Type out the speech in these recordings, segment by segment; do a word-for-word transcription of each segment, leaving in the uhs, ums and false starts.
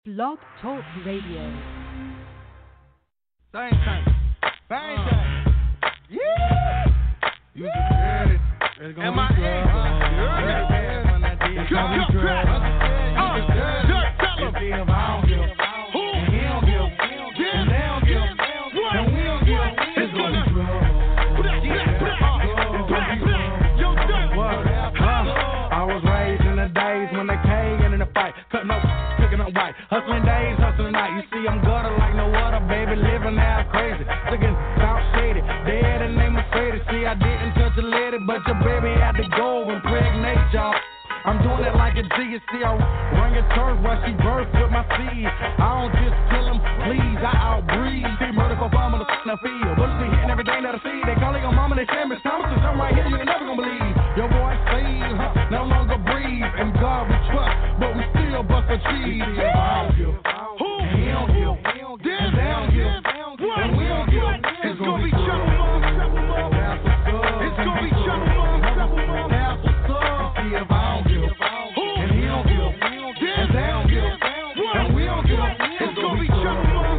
Blog Talk Radio. Same thing. Same thing. Yeah. You just ready. It's gonna be trouble. It's gonna be trouble. Just tell him. Who? And he don't give. And they don't give. And we don't give. It's gonna be trouble. Yo, Dirt. I was raised in the days when they came in the fight. Cutting up. White. Hustling days, hustling night. You see, I'm gutter like no other, baby. Living now crazy. Looking South Shady. Dead and name Mercedes. See, I didn't touch a lady, but your baby had to go and impregnate y'all. I'm doing it like a G. You see, I run your turf while she birthed with my seed. I don't just kill them, please. I outbreed. See, murder for fun on the f***ing field. Bullets be hitting everything that I see. They calling your mama, they say Miss Thomas. I'm right here, you ain't never gonna believe. Your boy saved, huh? No longer breathe. And God we trust, but we still bust a cheese. I don't give. Who? He don't give. Then they don't give. And we don't give. It's gonna be trouble, mom. It's gonna be trouble, mom. That's what's up. See if I don't give. Who? And he don't give. Then they don't give. And we don't give. It's gonna be trouble, mom.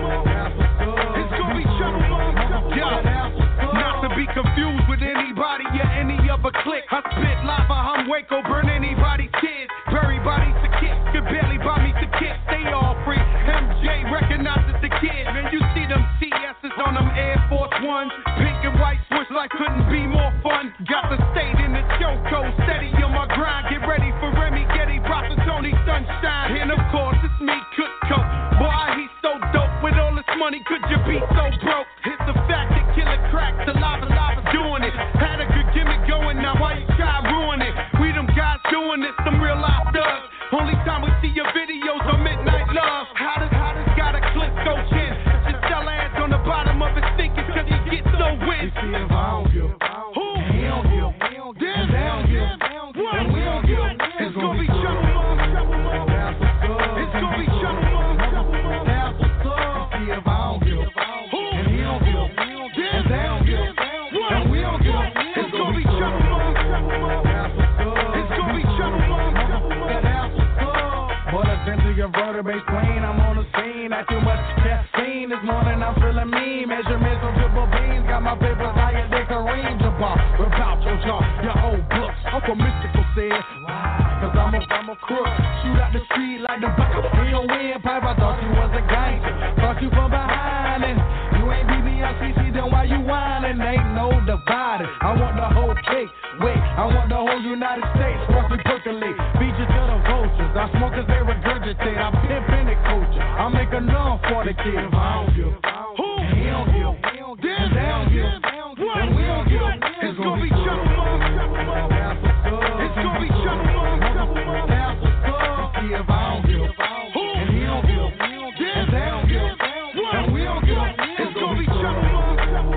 It's gonna be trouble, mom. Yeah. Not to be confused with anybody or any other clique. I spit lava, I'm Waco, burn anybody's kids. Bury bodies to kids, could barely buy me to kids. They all free. M J recognizes the kid. Man, you see them T S's on them Air Force Ones. Pink and white switch like couldn't be more fun. Got the state in the choco, steady on my grind. Get ready for Remy, Getty, Brock, and Tony Sunshine. And of course, it's me, Cook Coke. Boy, he's so dope. With all this money, could you be so broke? It's the fact that Killer Crack, the lava lava doing it. Had a good gimmick going, now why you try ruin it? We them guys doing this, some real life thugs. Only time we see your videos on Midnight Love. How does, how does got a clip go chin? Just sell ads on the bottom of his stinkers cause he gets so win. You see if I don't give. Who? And he don't give. Then they don't give. And we don't give. It's gonna be trouble, mom. It's gonna be trouble, mom. That's what's up. See if I don't give. Who? And he don't give. Then they don't give. And we don't give. It's gonna be trouble, mom. It's gonna be trouble, mom. But into your vertebrae spleen, I'm on the scene. Not too much caffeine this morning, I'm feeling mean. Measurements on triple beans, got my papers higher than Kareem Jabbar. Without your jaw, your old books. Uncle Mystical said, cause I'm a, I'm a crook. Shoot out the street like the back of a real windpipe. I thought you was a gangster, thought you from behind. And you ain't B B L C C, then why you whining? Ain't no dividing. I want the whole cake. Wait, I want the whole United States. Once we percolate, beat you to the vultures. I smoke cause they regurgitate. I'm pimping the culture. I make a numb for the kids. I don't give. Who? He don't give. Then they don't give. And we don't give. It's gonna be trouble, mom. It's gonna be trouble, mom. That's what's up. See if I don't give. Who? And he don't give. Then they don't give. And we don't give. It's gonna be trouble, mom.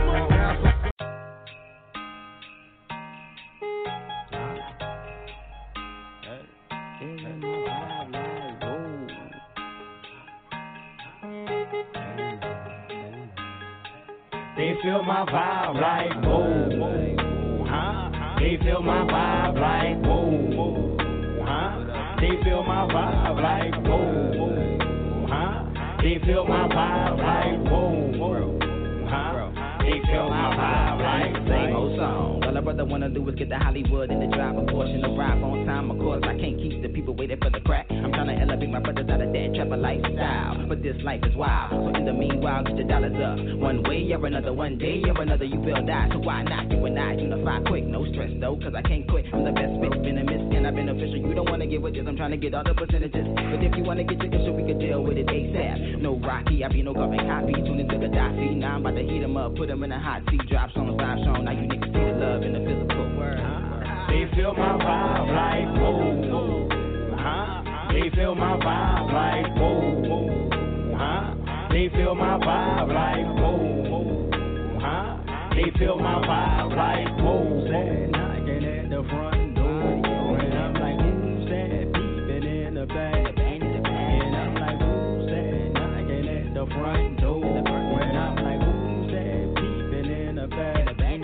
They feel my vibe like whoa, huh? They feel my vibe like whoa, huh? They feel my vibe like whoa, huh? They feel my vibe like whoa, huh? They feel my vibe like same old song. All a brother wanna do is get to Hollywood and the drive a portion of ride on time. Of course, I can't keep the people waiting for the crack. I'm trying to elevate my brothers out of that trapper lifestyle. But this life is wild, so in the meanwhile, get your dollars up. One way or another, one day or another, you will die. So why not? You and I unify quick. No stress though, cause I can't quit. I'm the best bitch, been a miss, and I've been official. You don't wanna get with this, I'm trying to get all the percentages. But if you wanna get your issue, we can deal with it ASAP. No Rocky, I be no government copy. Tune into the Dotsie. Now I'm about to heat 'em up, put 'em in a hot seat. Drops on the five show. Now you niggas see the love in the physical word. They feel my vibe like whoa, huh? They feel my vibe like whoa, huh? They feel my vibe like whoa, huh? They feel my vibe like whoa. Said knocking at the front door, and I'm like, who's that peeping in the back? And I'm like, who's that knocking at the front door? When I'm like, who's that peeping in the back?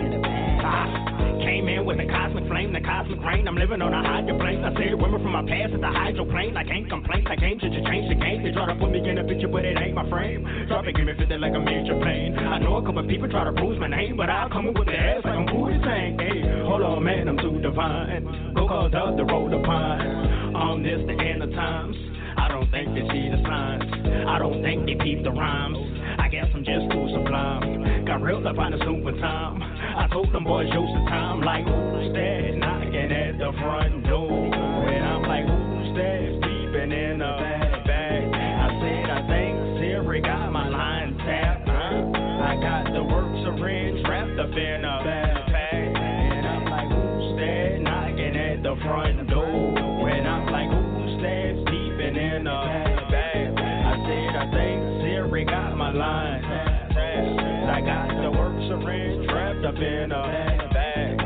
Came in with the cosmic flame, the cosmic rain. I'm living on a hydroplane. I said women from my past at the hydroplane. I can't complain. I came to change the game. They try to put me in a picture, but it ain't my frame. Drop it, give me fifty like a major plane. I know a couple people try to bruise my name, but I'll come in with the ass like I'm Booty Tank. Hey, hold on, man, I'm too divine. Go call up the road to pine. On this, the end of times. I don't think they see the signs. I don't think they peep the rhymes. I guess I'm just too sublime. Got real up on the super time. I told them boys, yo, some time. Like, who's that knocking at the front door? And I'm like, who's that peeping in the back, back? I said, I think Siri got my line tapped. Huh? I got the work syringe wrapped up in a backpack. And I'm like, who's that knocking at the front door? And I'm like, who's that peeping in the back? I said, I think Siri got my line tapped. I got the work syringe wrapped up in a bag.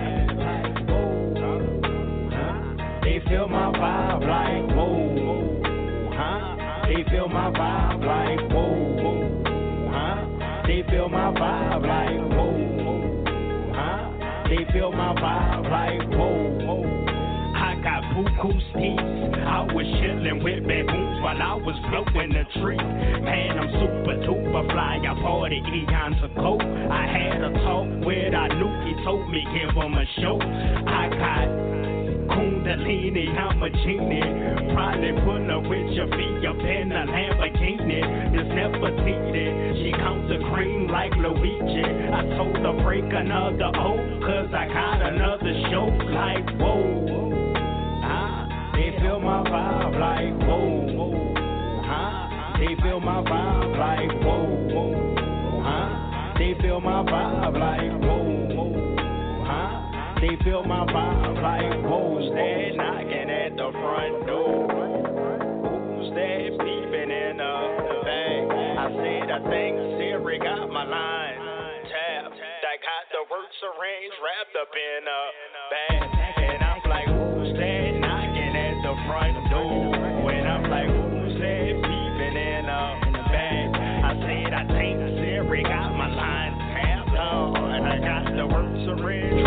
They feel my vibe like whoa, huh? They feel my vibe like whoa, huh? They feel my vibe like whoa, huh? They feel my vibe like whoa. I got buku steeds. I was chillin' with baboons while I was blowing the tree. Man, I'm super duper fly. I party eons ago. I had a talk with Anuki, told me give him a show. I got Kundalini, I'm a genie. Probably pull her with your feet up in a Lamborghini. It's never needed. She counts the cream like Luigi. I told her break another O, cause I got another show like whoa. They feel my vibe like whoa, huh? They feel my vibe like whoa, huh? They feel my vibe like whoa, huh? They feel my vibe like whoa. Who's that knocking at the front door? Who's that peeping in the bag? I said I think Siri got my line tapped. I got the work syringe wrapped up in a bag, and I'm like, who's that knocking at the front door? When I'm like, who's that peeping in uh, in the bag? I said, I think Siri got my line tapped on, and I got the work syringe.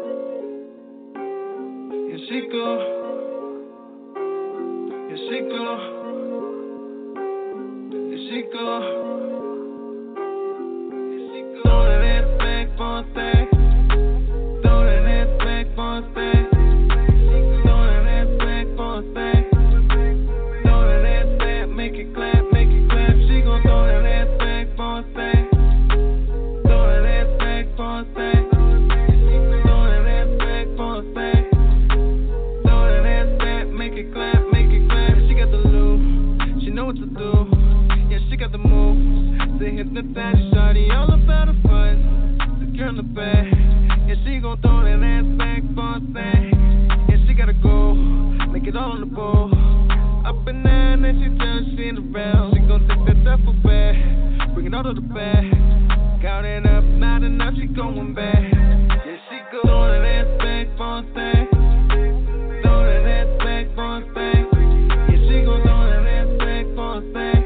Here she go, here she go, here she go, here she go. Throwing that back for a stack, throwing that back for a stack. Hypnotize you, shawty, all about the fun. The girl in the back, yeah, she gon' throw that ass back for a stack. Yeah, she gotta go, make it all on the bowl. Up and down, and she turns she in the round. She gon' take that duffel bag, bring it all to the back. Counting up, not enough, she going back. Yeah, she go, throw that ass back for a stack. Throw that ass back for a stack. Yeah, she gon' throw that ass back for a stack.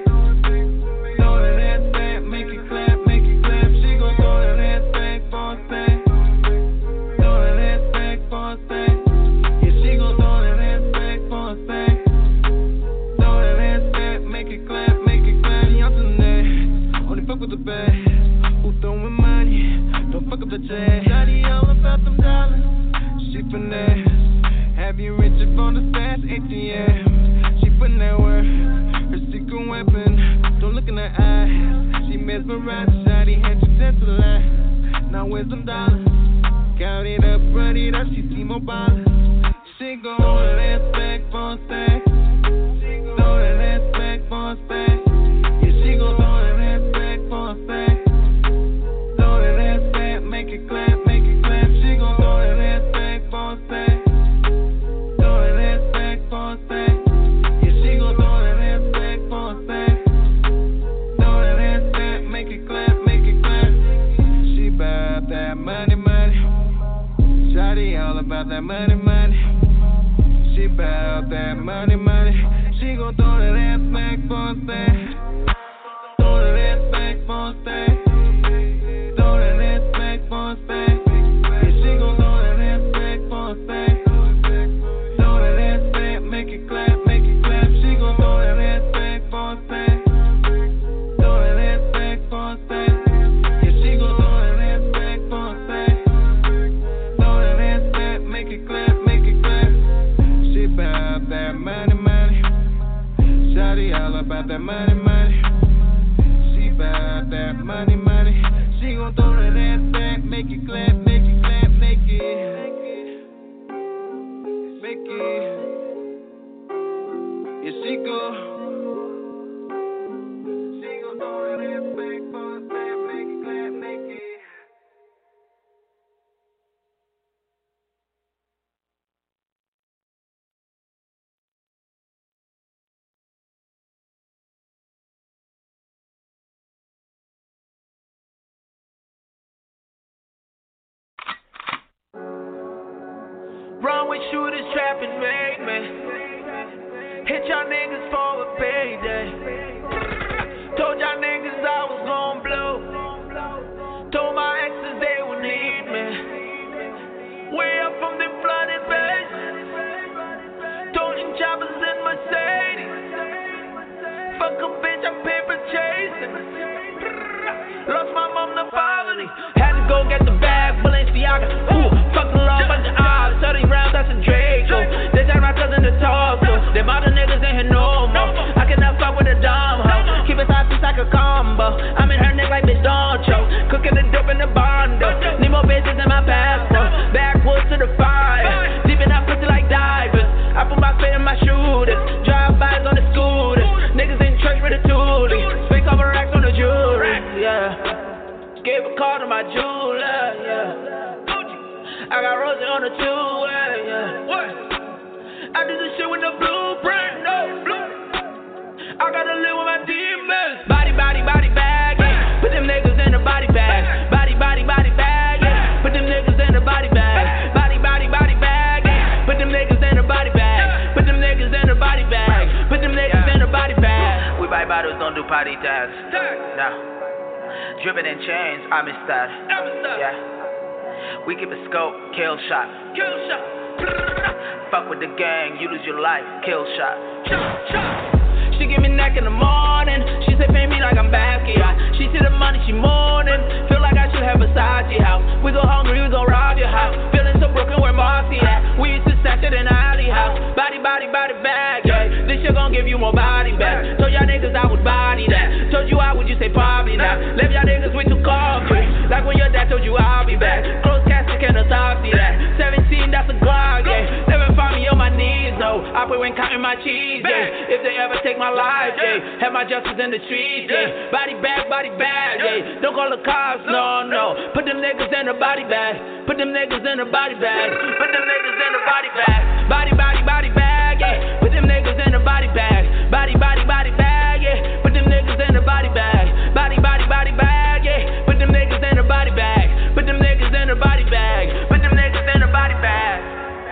Who throwing money? Don't fuck up the check. Shawty all about them dollars. She finesse. Have you reaching for the fast A T M? She putting that work. Her secret weapon. Don't look in her eyes. She mesmerized. Shawty had you dead to the last. Now where's them dollars? Count it up, run it up. She see more ballers. She gon' throw that ass back for a stack. Throw that ass back for a stack. Yeah, she gon' throw that ass back for a stack. Throw that ass back, make it clap, make it clap. She gon' throw that ass back for a stack. Throw that ass back for a stack. Yeah, she gon' throw that ass back for a stack. Throw that ass back, make it clap, make it clap. She bout that money, money. Shawty all about that money, money. She bout that money, money. She gon' throw that ass back for a stack. Throw that ass back for a stack. Throw that ass back for a stack. Yeah, she gon' throw that ass back for a stack. Throw that ass back, make it clap, make it clap. She gon' throw that ass back for a stack. about that money, money. She about that money, money. She gon' throw that ass back, make it clap, make it clap, make it, make it. Yeah, she go. Runway shooters trapping, make me hit y'all niggas for a payday. Told y'all niggas I was gon' blow. Told my exes they would need me. Way up from the flooded base. Toting choppers in Mercedes. Fuck a bitch, I'm paper chasing. Lost my mom to poverty. Had to go get the bag, Balenciaga. Ooh, fuck the law, bunch of odds. thirty rounds, that's a Draco. They tell my cousin to talk to. Them other niggas ain't here no more. I cannot fuck with a dumb hoe. Keep it side piece like a combo. I'm in her neck like bitch don't choke. Cooking the dope in the bondo. Need more bitches in my passport. Backwoods to the fire. Deep in that pussy like divers. I put my feet in my shooters. Drive-bys on the scooters. Niggas in church with a toolie. Spray cover racks on the jewelry. Yeah. Gave a call to my jeweler. Yeah. I got Rosie on the two-way, yeah. What? I do this shit with the blueprint, no blue. I gotta live with my demons. Body, body, body bag, yeah. Put them niggas in the body bag. Body, body, body bag, yeah. Put them niggas in the body bag. Body, body, body bag, yeah. Put them niggas in the body bag. Put them niggas in the body bag. Put them niggas in the body bag. We buy bottles, don't do party tags. No. Dripping in chains, I'm in style. Yeah. We keep a scope, kill shot. Kill shot. Fuck with the gang, you lose your life, kill shot. She give me neck in the morning. She say pay me like I'm Basquiat. She see the money, she mourning. Feel like I should have Versace house. We go hungry, we go rob your house. Feeling so broken, where Marcy at? We used to stash it in the alley house. Body, body, body bag, yeah. This shit gon' give you more body back. Told y'all niggas I would body that. Told you I would, you say probably not. Left y'all niggas with two coffee. Like when your dad told you I'll be back. Close casket, can't autopsy that. seventeen, that's a Glock, yeah. Never find me on my knees, no. I put when counting my cheese, yeah. If they ever take my life, yeah. Have my justice in the streets, yeah. Body bag, body bag, yeah. Don't call the cops, no, no. Put them niggas in the body bag. Put them niggas in the body bag. Put them niggas in the body bag. Body, body, body bag, yeah. Put them niggas in the body bag. Body, body, body bag, yeah. Put them niggas in the body bag. Body, body, body bag, yeah. Put them niggas in the body bag. Put them niggas in the body bag. Put them niggas in the body bag.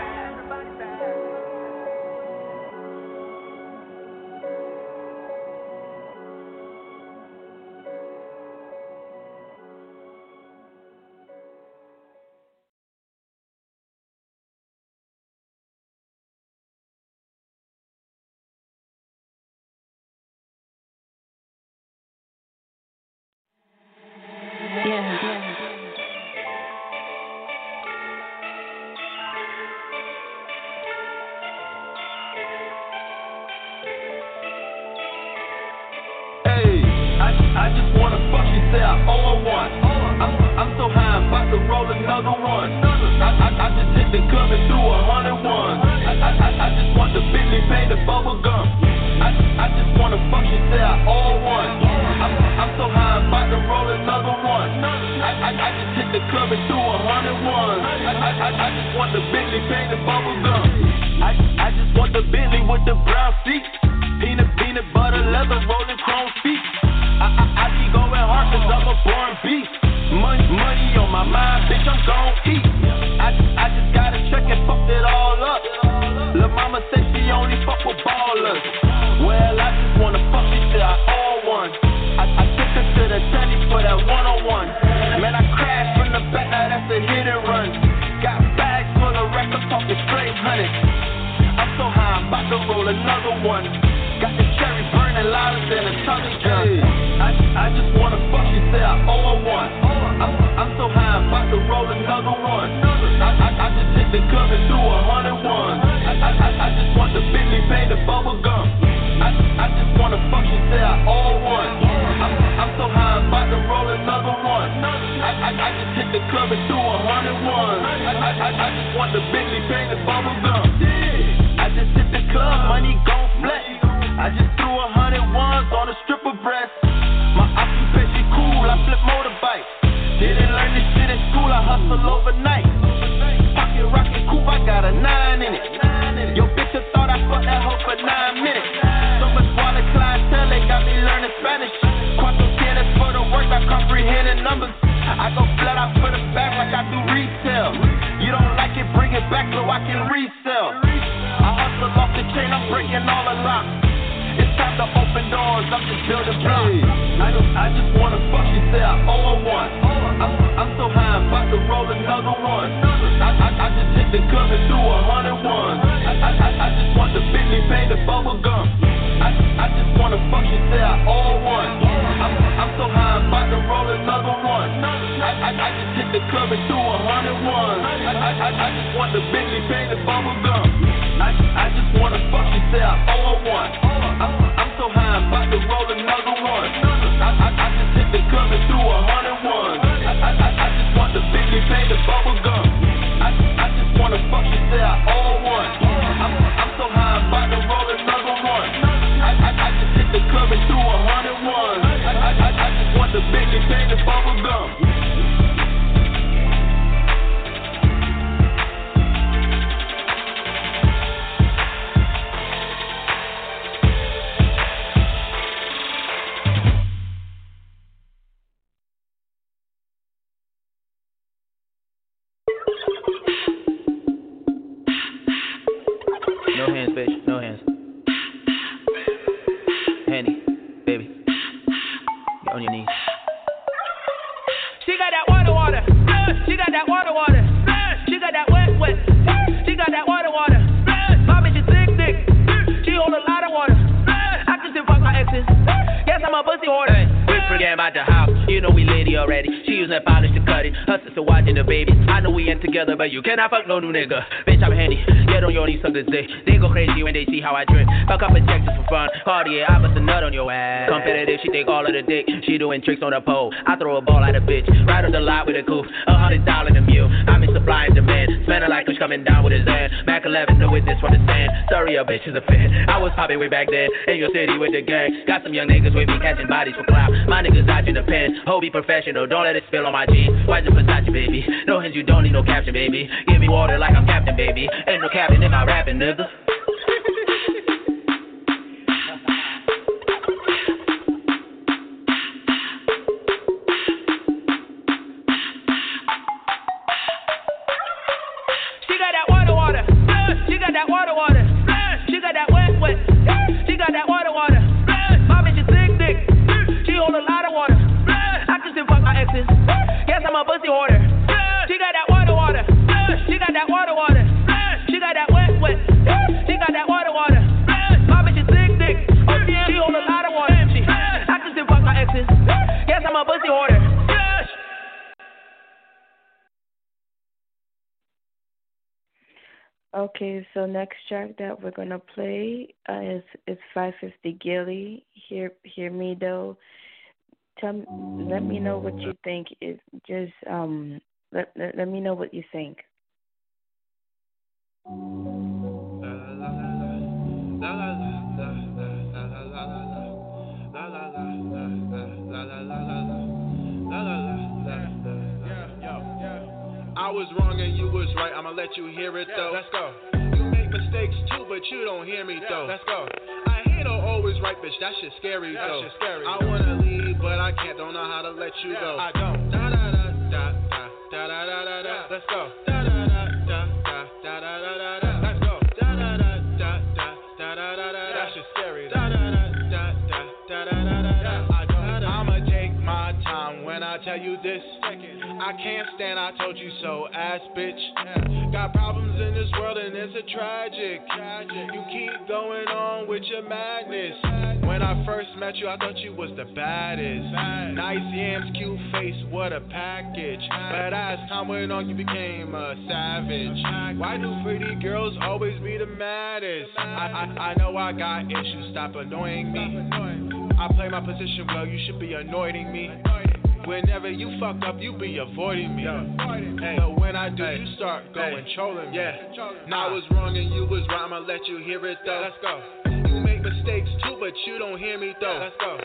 I just wanna fuck you, say I owe her one. I'm, I'm so high, I'm about to roll another one. I, I, I just hit the club and threw a hundred ones. I, I, I, I just want the Bentley paint the bubble gum. I, I just wanna fuck you, say I owe her one. I'm, I'm so high, I'm about to roll another one. I, I, I just hit the club and threw a hundred ones. I, I, I, I just want the Bentley paint the bubble gum. I, I just want the Bentley with the brown seats. Peanut, peanut butter, leather, rolling chrome feet. I, I, I be going hard cause I'm a born beast. Money, money on my mind, bitch, I'm gon' eat. I, I just got a check and fucked it all up. Lil' mama said she only fuck with ballers. Well, I just wanna fuck you till I owe one. I, I took her to the telly for that one-on-one. Man, I crashed from the back, now that's a hit and run. Got bags full of racks, I'm talking straight honey. I'm so high, I'm about to roll another one. Got the cherry burning louder than a Tommy gun. I, I just wanna fuck you, say I owe her one. I'm, I'm so high, I'm about to roll another one. I, I, I just hit the club and threw a hundred ones. I, I, I just want the Bentley paint the bubble gum. I, I just wanna fuck you, breast. My occupation cool, I flip motorbikes. Didn't learn this shit in school, I hustle overnight. Pocket rocket coupe, I got a nine in it. Yo, bitch, I thought I fucked that hoe for nine minutes. So much wallet clientele, they got me learning Spanish. Cuatro tienes for the work, I comprehending numbers. I go flat out for the back like I do retail. You don't like it, bring it back so I can resell. I hustle off the chain, I'm breaking all the locks. It's time to open doors, I'm just building blocks. I just, I just wanna fuck you, say I owe her one. I'm, I'm so high, I'm about to roll another one. I, I, I just hit the club and threw a hundred ones. I, I, I, I just want the Bentley painted bubble gum. I, I just wanna fuck you, say I owe her one. I'm, I'm so high, I'm about to roll another one. I, I, I just hit the club and threw a hundred ones. I, I, I, I just want the Bentley painted bubble gum. I, I just wanna fuck you, say I owe her one. I'm, I'm so high, I'm about to roll another one. I, I, I just hit the club and threw a hundred ones. I, I, I, I just want the Bentley painted bubble gum. I, I just wanna fuck you, say I owe one. I'm, I'm so high, I'm about to roll another one. I, I, I just hit the club and threw a hundred ones. I, I, I, I just want the Bentley painted bubble gum. No hands, bitch. No hands. Handy, baby. Get on your knees. She got that water, water. She got that water, water. She got that wet, wet. She got that water, water. My bitch is thick, thick. She hold a lot of water. I can still fuck my exes. Yes, I'm a pussy hoarder. Hey, we forget about the house. You know we lady already. She using that polish to cut it. Her sister watching the baby. I know we ain't together, but you cannot fuck no new nigga. Bitch, I'm handy. Get on your knees some this day. They go crazy when they see how I drip. Fuck up and check just for fun. Cartier, I bust a nut on your ass. Competitive, she take all of the dick. She doing tricks on the pole. I throw a ball at a bitch. Right on the lot with a coupe. A hundred dollars a meal. I'm in supply and demand. Smelling like Kush coming down with his hand. Mac eleven, no witness from the stand. Sorry, your bitch is a fan. I was popping way back then. In your city with the gang. Got some young niggas with me catching bodies for clout. My niggas out in the pen. Ho, be professional. Don't let it spill on my jeans. Why's it Versace, baby? No hints, you don't need no caption, baby. Give me water like I'm captain, baby. Ain't no captain in my rapping, nigga. She got that water, water. She got that water, water. She got that wet, wet. She got that water, water. My bitch is thick, thick. She hold a lot of water. I can still fuck my exes. Yes, I'm a pussy hoarder. She got that water, water. She got that water, water. She got that wet, wet. She got that water, water. My bitch is thick, thick. She hold a lot of water. I can still fuck my exes. Yes, I'm a pussy hoarder. Okay, so next track that we're gonna play uh, is is five fifty Gilly. Hear hear me though. Tell me, let me know what you think. It just um let, let let me know what you think. I was wrong and you was right, I'ma let you hear it though. Let's go. You make mistakes too, but you don't hear me though. Let's go. I ain't no always right, bitch, that shit scary though. That shit scary. I wanna leave, but I can't, don't know how to let you go. I don't. Da da da da da da da da da. Let's go. Da da da da da da da da da. Let's go. Da da da da da da da da da. That shit scary. Da da da da da da da da da. I don't. I'ma take my time when I tell you this. I can't stand, I told you so, ass bitch. Got problems in this world and it's a tragic. You keep going on with your madness. When I first met you, I thought you was the baddest. Nice yams, cute face, what a package. But as time went on, you became a savage. Why do pretty girls always be the maddest? I, I, I know I got issues, stop annoying me. I play my position well, you should be anointing me. Whenever you fuck up, you be avoiding me. Hey, so when I do, hey, you start going hey, trolling me. Yeah. Now I was wrong and you was right, I'ma let you hear it though. Let's go. You make mistakes too, but you don't hear me though. Let's go. I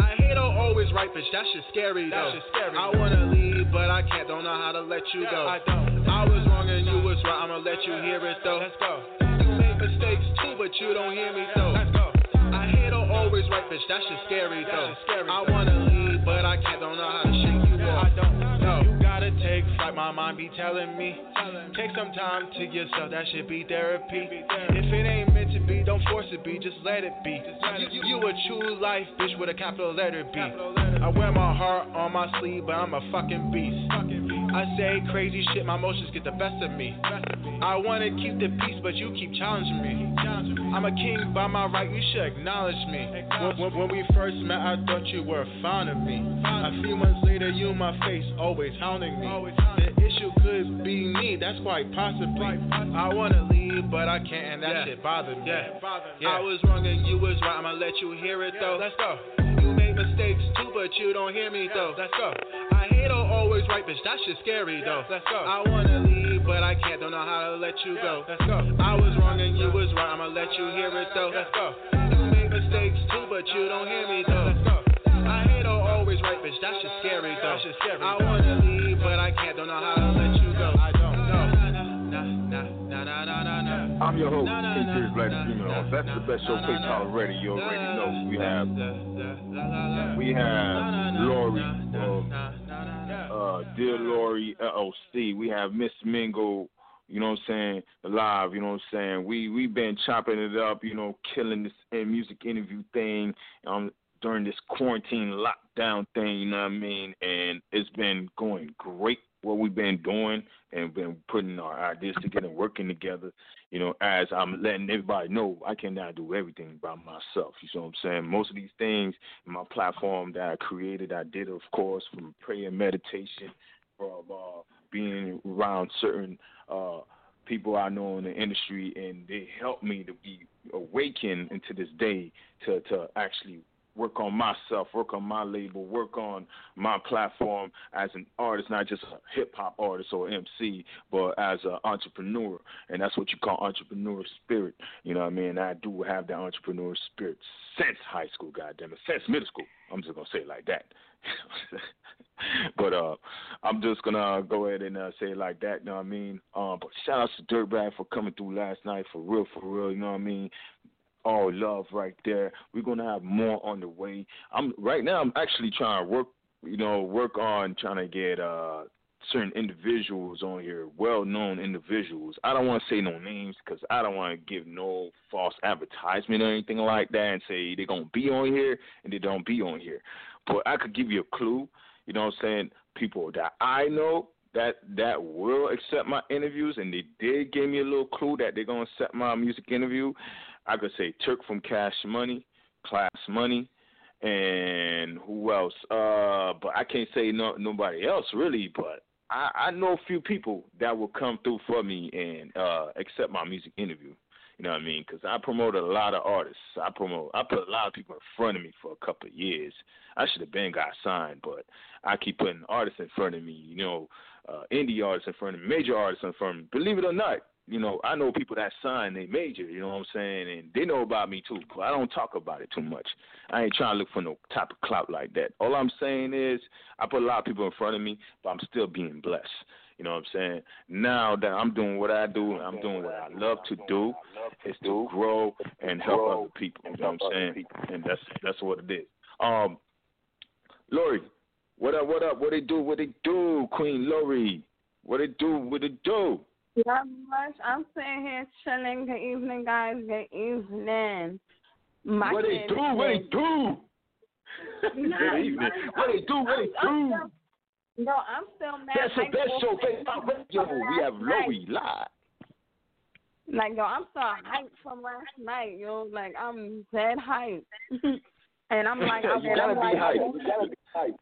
I hate on always right, bitch. That shit scary though. That shit scary. I wanna leave, but I can't. Don't know how to let you go. I don't. I was wrong and you was right. I'ma let you hear it though. Let's go. You make mistakes too, but you don't hear me though. Let's go. I hate on always right, bitch. That shit scary though. I wanna leave, but I can't. Don't know how to shake you off. I don't. No. You gotta take flight. My mind be telling me. Take some time to yourself. That should be therapy. If it ain't meant to be, don't force it be. Just let it be. You, you, you a true life bitch with a capital letter B. I wear my heart on my sleeve, but I'm a fucking beast. I say crazy shit, my emotions get the best of me. I wanna keep the peace, but you keep challenging me. I'm a king by my right, you should acknowledge me. When, when, when we first met, I thought you were fond of me. A few months later, you in my face, always hounding me. The issue could be me, that's quite possibly. I wanna leave, but I can't, and that yeah. shit bothered me. Yeah. Yeah. I was wrong and you was right, I'ma let you hear it though. Let's go. You make mistakes too, but you don't hear me though. Let's go. I hate on always right, bitch, that shit scary though. Let's go. I wanna leave, but I can't, don't know how to let you go. Let's go. I was wrong and you was right, I'ma let you hear it though. Let's go. You make mistakes too, but you don't hear me though. Let's go. I hate on always right, bitch, that shit scary though. That shit scary. I wanna leave, but I can't, don't know how to let you go. I don't know. I'm your host, King Series Black Female. That's the best show face already. You already know. We have we have Lori, um, uh, Dear Lori L O C. We have Miss Mingo. You know what I'm saying? Live. You know what I'm saying? We we've been chopping it up. You know, killing this uh, music interview thing. Um. During this quarantine lockdown thing, you know what I mean? And it's been going great what we've been doing and been putting our ideas together and working together, you know, as I'm letting everybody know I cannot do everything by myself. You know what I'm saying? Most of these things in my platform that I created, I did, of course, from prayer and meditation, from uh, being around certain uh, people I know in the industry, and they helped me to be awakened into this day to, to actually work on myself, work on my label, work on my platform as an artist, not just a hip-hop artist or M C, but as an entrepreneur. And that's what you call entrepreneur spirit. You know what I mean? I do have that entrepreneur spirit since high school, goddammit, since middle school. I'm just going to say it like that. But uh, I'm just going to go ahead and uh, say it like that, you know what I mean? Um, but shout out to Dirtbag for coming through last night, for real, for real, you know what I mean? All love right there. We're gonna have more on the way. I'm right now. I'm actually trying to work, you know, work on trying to get uh, certain individuals on here, well-known individuals. I don't want to say no names because I don't want to give no false advertisement or anything like that and say they're gonna be on here and they don't be on here. But I could give you a clue. You know what I'm saying? People that I know that that will accept my interviews, and they did give me a little clue that they're gonna accept my music interview. I could say Turk from Cash Money, Class Money, and who else? Uh, but I can't say no, nobody else really. But I, I know a few people that will come through for me and uh, accept my music interview. You know what I mean? Because I promoted a lot of artists. I promote. I put a lot of people in front of me for a couple of years. I should have been got signed, but I keep putting artists in front of me. You know, uh, indie artists in front of me, major artists in front of me. Believe it or not. You know, I know people that sign, they major, you know what I'm saying, and they know about me too, but I don't talk about it too much. I ain't trying to look for no type of clout like that. All I'm saying is I put a lot of people in front of me, but I'm still being blessed. You know what I'm saying? Now that I'm doing what I do, I'm doing what I love to do, is to grow and help other people. You know what I'm saying? And that's that's what it is. Um, Lori, what up, what up, what they do, what they do, Queen Lori? What they do, what they do? Not much. I'm sitting here chilling. Good evening, guys. Good evening. My what they do? What they do? Good evening. What they do? What they do? No, I'm still mad. That's the best show. Yo, we have Lori live. Like, yo, I'm so hyped from last night, yo. Like, I'm dead hyped. And I'm like, I, you gotta I'm be like, hyped. You gotta be hyped.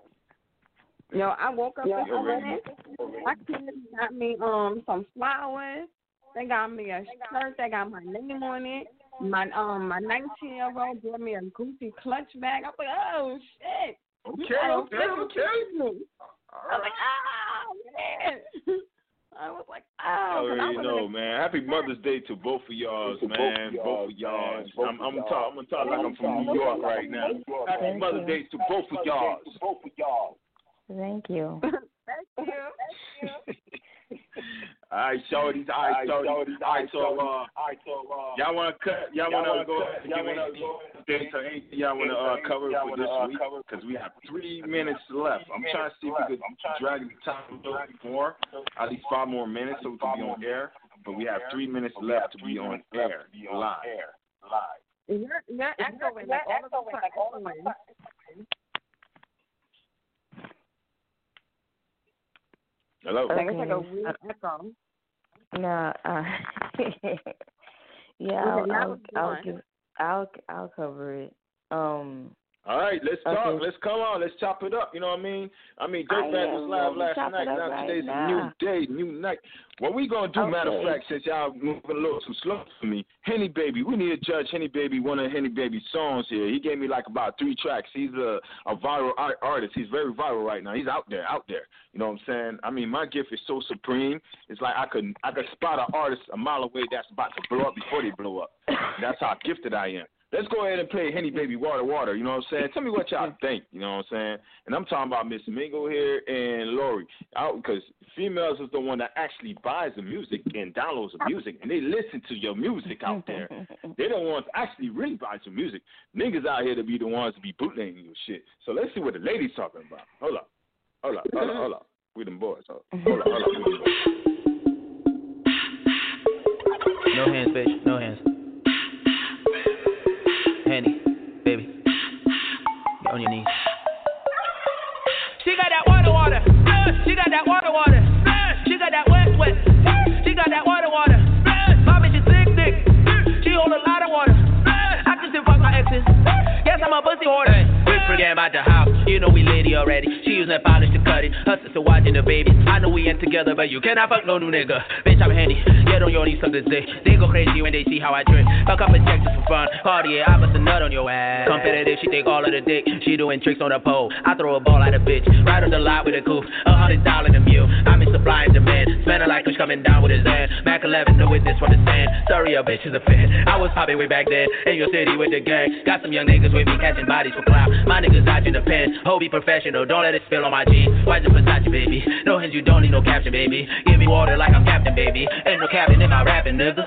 Yo, I woke up this morning. My kids got me um some flowers. They got me a shirt. They got my name on it. My um my nineteen year old bought me a Gucci clutch bag. I'm like, oh shit. Okay, okay, okay. I'm like, oh man. I was like, oh. I already I know, man. Happy Mother's Day to both of y'all, man. Both of y'all. I'm, I'm, talk, I'm gonna talk like I'm from New York right now. Happy Thank Mother's you. Day to both of y'all. Thank you. Thank you. All right, shorties. All right, shorties. All right, so uh, y'all wanna cut? Y'all wanna go ahead and give me updates or anything y'all wanna uh, cover for this week? Because we have three minutes left. I'm trying to see if we could drag the time a little more, at least five more minutes, so we can be on air. But we have three minutes left to be on air live. You're, you're echoing like all of the time. Hello. I think it's like a weird echo. No, uh, yeah, I'll, I'll, I'll give, I'll, I'll cover it. Um. All right, let's talk. Okay. Let's come on. Let's chop it up. You know what I mean? I mean, Dirtbag was live last night. Now right today's now. a new day, new night. What we gonna do? Okay. Matter of fact, since y'all moving a little too slow for me, Henny Baby. We need to judge Henny Baby, one of Henny Baby's songs here. He gave me like about three tracks. He's a a viral art- artist. He's very viral right now. He's out there, out there. You know what I'm saying? I mean, my gift is so supreme. It's like I could I could spot an artist a mile away that's about to blow up before they blow up. That's how gifted I am. Let's go ahead and play Henny Baby Water Water, you know what I'm saying? Tell me what y'all think, you know what I'm saying? And I'm talking about Miss Mingo here and Lori, because females is the one that actually buys the music and downloads the music, and they listen to your music out there. They the ones actually really buy some music. Niggas out here to be the ones to be bootlegging your shit. So let's see what the ladies talking about. Hold up. Hold up, hold up, hold up. We them boys. Hold up, hold up, hold up. We them boys. No hands, bitch. No hands. Henny, baby, get on your knees. She got that water, water. She got that water, water. She got that wet, wet. She got that water, water. My bitch is thick, thick. She hold a lot of water. I just didn't fuck my exes. Yes, I'm a pussy hoarder. Hey, we forget about the house. You know we litty already. She using that polish to cut it. Her sister watching the baby. I know we ain't together, but you cannot fuck no new nigga. Bitch, I'm handy. Get on your knees something day. They go crazy when they see how I drink. Fuck up and check this for fun. Cartier, I bust a nut on your ass. Competitive, she take all of the dick. She doing tricks on the pole. I throw a ball at a bitch. Right on the lot with a coupe. A hundred dollars a mule. I'm in supply and demand. Spending like Kush coming down with his hand. Mac eleven, the witness from the stand. Sorry, a bitch is a fan. I was popping way back then. In your city with the gang. Got some young niggas with me catching bodies for clout. My niggas out in the pen. Ho, be professional. Don't let it spill on my jeans. Why's it Versace, baby? No hands, you don't need no caption, baby. Give me water like I'm captain, baby. Ain't no captain in my rapping, nigga.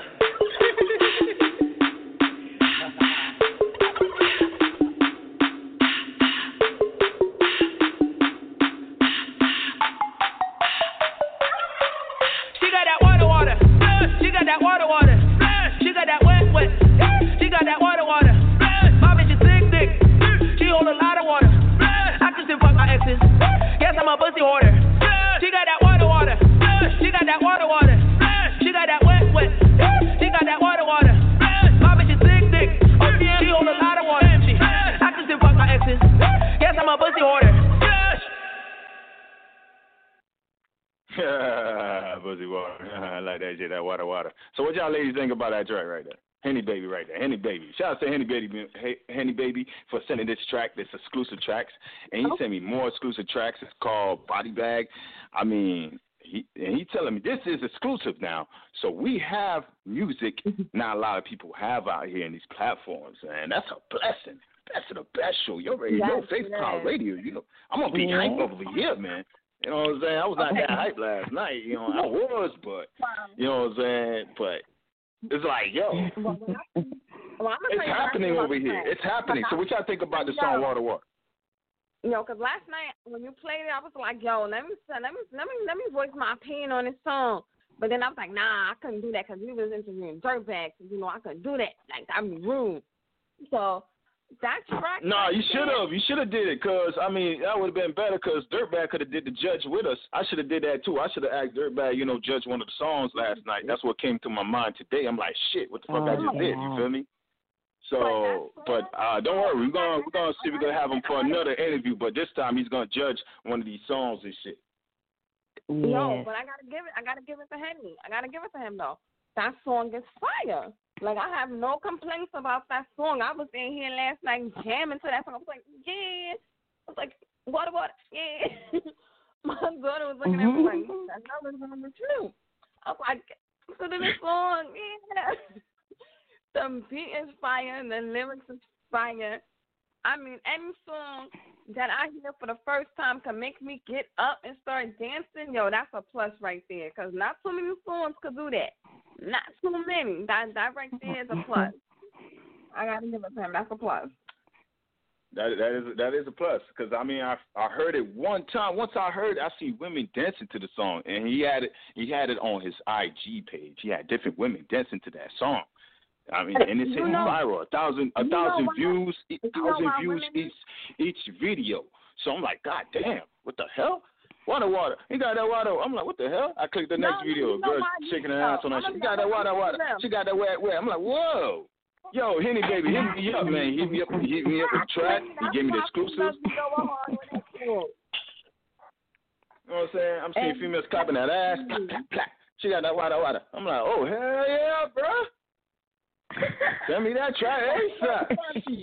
She got that water, water. She got that water, water. She got that wet, wet. She got that water, water. My bitch is thick, thick. She hold a lot of water. I just didn't fuck my exes. Yes, I'm a pussy hoarder. She got that water, water. She got that water, water. She got that wet, wet. She got that water, water. My bitch is thick, thick. She hold a lot of water. I just didn't fuck my exes. Yes, I'm a pussy hoarder. Pussy water. I like that shit, that water, water. So what y'all ladies think about that track right there? Henny Baby right there. Henny Baby. Shout out to Henny Baby, Henny Baby for sending this track, this exclusive tracks. And he sent me more exclusive tracks. It's called Body Bag. I mean, he and he telling me this is exclusive now. So we have music not a lot of people have out here in these platforms, and that's a blessing. That's the best show. You already know Faith Power Radio. You know, I'm gonna be Yeah. hype over here, man. You know what I'm saying? I was not that hype last night. You know, I was, but you know what I'm saying? But it's like, yo, Well, I'm it's happening over here. It's happening. So what y'all think about the song Water Water? You know, because last night when you played it, I was like, yo, let me let me let me let me voice my opinion on this song. But then I was like, nah, I couldn't do that because we was interviewing Dirtbag. You know, I couldn't do that. Like, that'd be rude. So that track. No, you should have. You should have did it, cause I mean that would have been better. Cause Dirtbag could have did the judge with us. I should have did that too. I should have asked Dirtbag, you know, judge one of the songs last night. That's what came to my mind today. I'm like, shit, what the fuck Oh, I just yeah. did? You feel me? So, but uh, don't worry, we're gonna we're gonna see if we're gonna have him for another interview. But this time he's gonna judge one of these songs and shit. No, but I gotta give it. I gotta give it to Henry. I gotta give it to him though. That song is fire. Like, I have no complaints about that song. I was in here last night jamming to that song. I was like, yeah. I was like, water, water, yeah. My daughter was looking at me like, I know what's wrong with you. I'm like, listen to this song, yeah. The beat is fire, the lyrics is fire. I mean, any song that I hear for the first time can make me get up and start dancing, yo, that's a plus right there. Because not too many songs could do that. Not too many. That that right there is a plus. I got to give it to him. That's a plus. That that is that is a plus because I mean I I heard it one time. Once I heard it, I see women dancing to the song, and he had it he had it on his I G page. He had different women dancing to that song. I mean, and it's hitting viral. A thousand a thousand views, a thousand views each each video. So I'm like, God damn, what the hell? Water, water. He got that water. I'm like, what the hell? I clicked the next no, video. Girl shaking her ass on that shit. He got that water, water. She got that wet, wet. I'm like, whoa. Yo, Henny baby, hit me up, man. Hit me up, hit me up with the track. He gave me the exclusives. You know what I'm saying? I'm seeing females clapping that ass. Clap, clap, clap. She got that water, water. I'm like, oh, hell yeah, bro. Send me that track ASAP.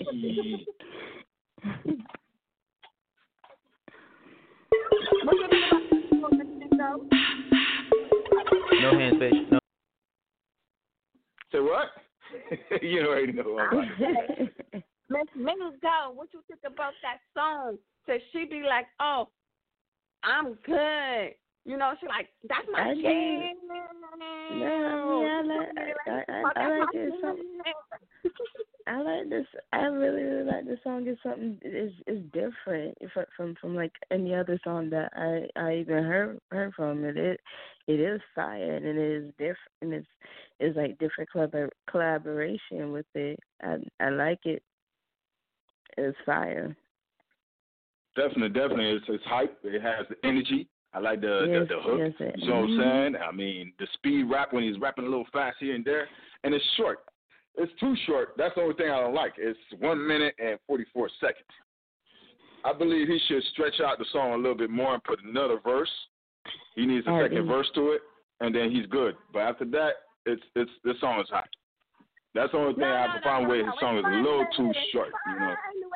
No hands, bitch. No. Say what? You already know. Miss Mingo, what you think about that song? So she be like, oh, I'm good. You know, she like, that's my I kid. No, yeah, I like, I, I, I, I like it. Something, I like this. I really, really like this song. It's something is is different from, from from like any other song that I I even heard heard from it. It it is fire and it is different. And it's it's like different collabor- collaboration with it. I I like it. It's fire. Definitely, definitely. It's, it's hype. It has the energy. I like the, yes, the, the hook. Yes, you know what I'm mm-hmm. saying? I mean, the speed rap when he's rapping a little fast here and there. And it's short. It's too short. That's the only thing I don't like. It's one minute and forty-four seconds. I believe he should stretch out the song a little bit more and put another verse. He needs a I second agree. verse to it, and then he's good. But after that, it's it's this song is hot. That's the only thing no, I have no, to find no, with no, his song is a little too short, you know.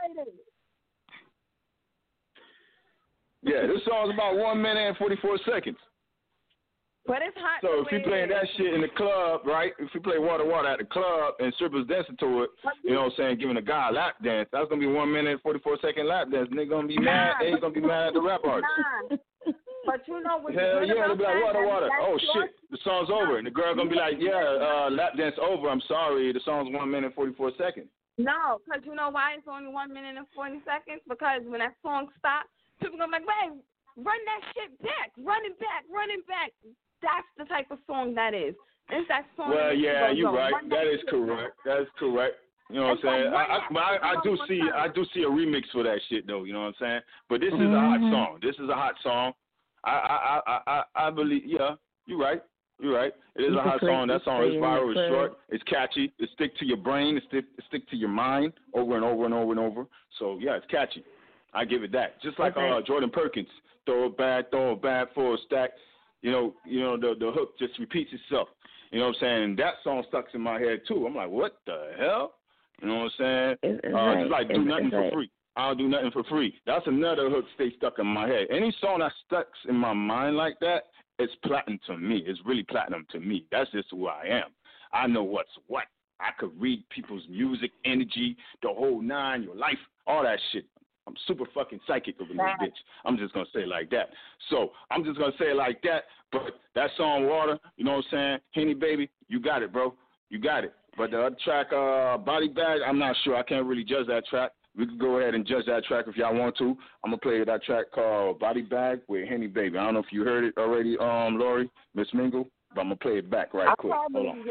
Yeah, this song's about one minute and forty-four seconds. But it's hot. So if you playing that shit in the club, right? If you play Water Water at the club and strippers dancing to it, you know what I'm saying, giving a guy a lap dance, that's going to be one minute and forty-four second lap dance. And they're going to be mad. Nah, They're going to be mad at the rap artist. Nah. But you know what? Hell yeah, they'll be like, water, water. Oh, short. shit, the song's over. And the girl going to be like, yeah, uh, lap dance over. I'm sorry. The song's one minute and forty-four seconds. No, because you know why it's only one minute and forty seconds? Because when that song stops, people going to be like, wait, run that shit back. Run it back. Run it back. That's the type of song that is. It's that song. Well, that yeah, you're on. right. Run That is shit correct. back. That is correct. You know what I'm saying? I, I, I, I do see I do see a remix for that shit though. You know what I'm saying? But this is mm-hmm. a hot song. This is a hot song. I I I I, I believe. Yeah, you're right. You're right. It is you a hot song. That song is viral. It's short. It's catchy. It stick to your brain. It stick it stick to your mind over and over and over and over. So yeah, it's catchy. I give it that. Just like okay. uh, Jordan Perkins, throw it back, throw it back for a stack. You know, you know the the hook just repeats itself. You know what I'm saying? And that song stuck in my head too. I'm like, what the hell? You know what I'm saying? It's, it's uh, right. Just like do it's, nothing it's for right. free. I'll do nothing for free. That's another hook stay stuck in my head. Any song that stuck in my mind like that, it's platinum to me. It's really platinum to me. That's just who I am. I know what's what. I could read people's music, energy, the whole nine, your life, all that shit. I'm super fucking psychic over this bitch. I'm just going to say it like that. So I'm just going to say it like that. But that song, Water, you know what I'm saying? Henny Baby, you got it, bro. You got it. But the other track, uh, Body Bag, I'm not sure. I can't really judge that track. We can go ahead and judge that track if y'all want to. I'm going to play that track called Body Bag with Henny Baby. I don't know if you heard it already, um, Lori, Miss Mingle, but I'm going to play it back right I quick. Hold on.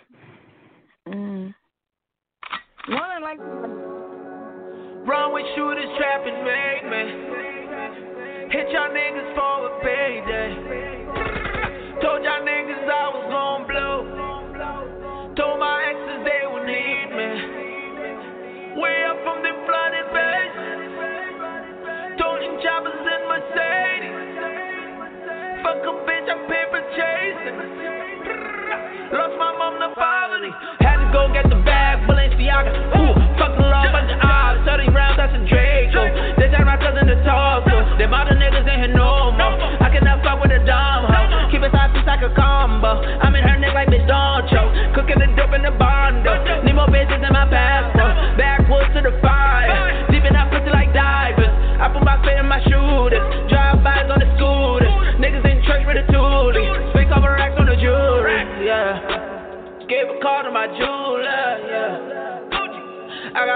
Mm. One like Run with shooters, trapping, make me hit y'all niggas for a payday. Told y'all niggas I was gon' blow. Told my exes they would need me. Way up from the flooded base. Toting choppers in Mercedes. Fuck a bitch, I'm paper chasing. Lost my mom to poverty. Had to go get the bag, Balenciaga. Ooh, fuck the law, bunch of odds. thirty rounds, that's a Draco. They tell my cousin to talk to. Them other niggas ain't here no more. I cannot fuck with a dumb hoe. Keep it hot, piece like a combo.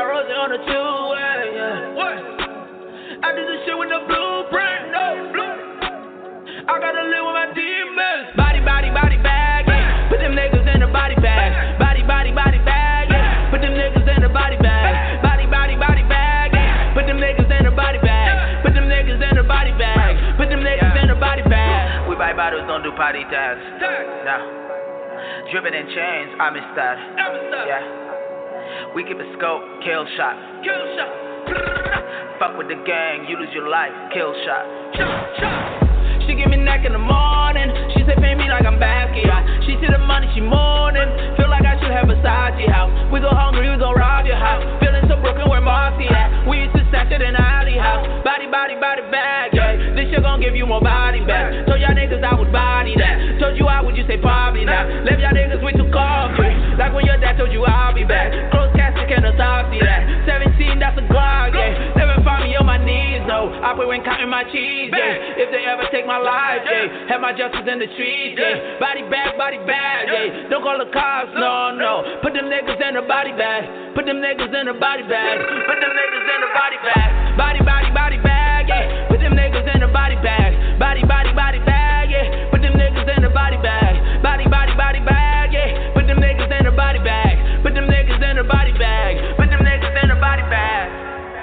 rose on the two-way, yeah. What? I do this shit with the blueprint, no blue. I gotta live with my demons. Body, body, body bag, yeah. Put them niggas in the body bag. Body, body, body bag, yeah. Put them niggas in the body bag. Body, body, body bag, yeah. Put them niggas in the body bag. Put them niggas in the body bag. Put them niggas in the body bag. We buy bottles, don't do party tags. Nah. Dripping in chains, I'm in style. Yeah. We keep a scope, kill shot. Kill shot. Fuck with the gang, you lose your life, kill shot. She give me neck in the morning. She say pay me like I'm Basquiat. She see the money, she mourning. Feel like I should have Versace house. We go hungry, we go rob your house. Feeling so broken, where Marcy at? We used to stash it in the alley house. Body, body, body bag, yeah. This shit gon' give you more body back. Told y'all niggas I would body that. Told you I would, you say probably not. Left y'all niggas with two coffee. Like when your dad told you I'll be back. Close casket, can't autopsy that. seventeen, that's a Glock, yeah. Never find me on my knees, no. I pray when counting my cheese, yeah. If they ever take my life, yeah. Have my justice in the streets, yeah. Body bag, body bag, yeah. Don't call the cops, no, no. Put them niggas in the body bag. Put them niggas in the body bag. Put them niggas in the body bag. Body, body, body bag, yeah. Put them niggas in the body bag. Body, body, body bag, yeah. Put them niggas in the body bag. Body, body, body bag, yeah. Put them niggas in the body bag. Put them niggas in the body bag. Put them niggas in the body bag.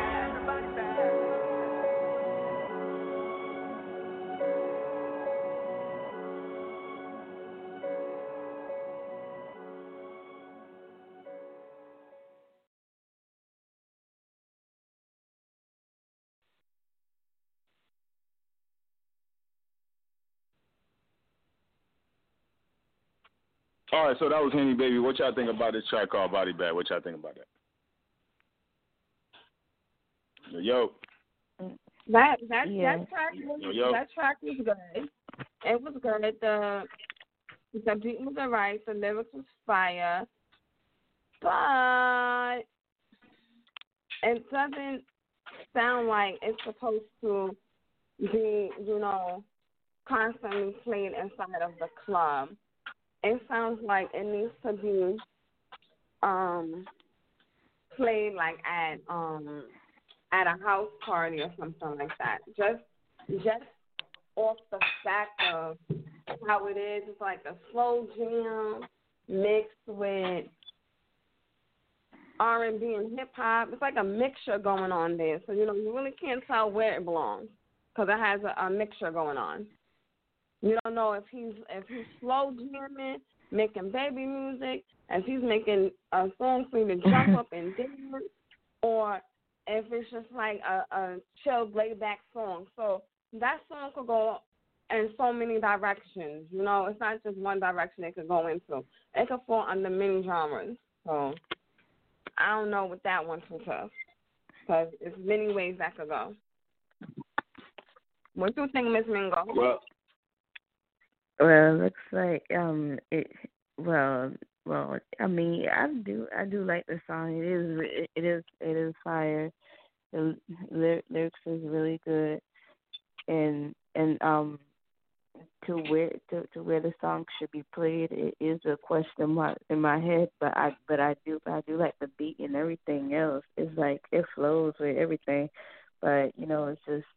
All right, so that was Henny Baby. What y'all think about this track called Body Bag? What y'all think about that? Yo. That that yeah. that track was yo, yo. that track was good. It was good. The the beat was alright. The lyrics was fire, but it doesn't sound like it's supposed to be, you know, constantly played inside of the club. It sounds like it needs to be um, played like at um, at a house party or something like that. Just just off the fact of how it is, it's like a slow jam mixed with R and B and hip hop. It's like a mixture going on there. So you know you really can't tell where it belongs because it has a, a mixture going on. You don't know if he's if he's slow jamming, making baby music, if he's making a song for you to jump up and dance, or if it's just like a, a chill, laid back song. So that song could go in so many directions. You know, it's not just one direction it could go into. It could fall under many genres. So I don't know what that one took us, because there's many ways that could go. What do you think, Miss Mingo? Well. Well, it looks like um it. Well, well, I mean, I do, I do like the song. It is, it, it is, it is fire. The ly- lyrics is really good, and and um, to where to, to where the song should be played, it is a question mark in my head. But I, but I do, I do like the beat and everything else. It's like it flows with everything, but you know, it's just.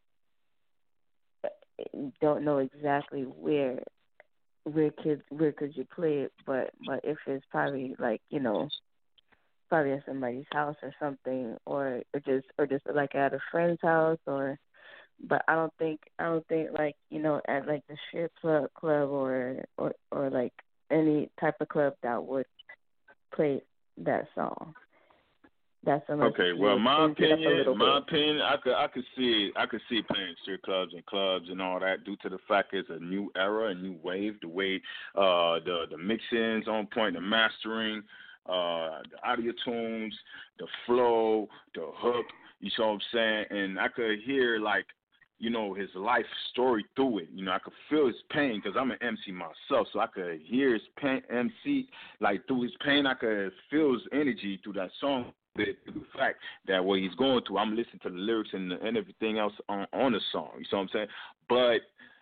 Don't know exactly where where kids where could you play it, but but if it's probably like, you know, probably at somebody's house or something, or, or just or just like at a friend's house, or but I don't think I don't think like, you know, at like the strip club club or or or like any type of club that would play that song. That's okay. Well, my opinion, my bit. opinion, I could, I could see, I could see playing strip clubs and clubs and all that due to the fact it's a new era, a new wave. The way, uh, the the mix-ins on point, the mastering, uh, the audio tunes, the flow, the hook. You know what I'm saying? And I could hear like, you know, his life story through it. You know, I could feel his pain because I'm an M C myself, so I could hear his pain, M C, like through his pain. I could feel his energy through that song. The, the fact that what he's going through, I'm listening to the lyrics and, and everything else on, on the song. You know what I'm saying?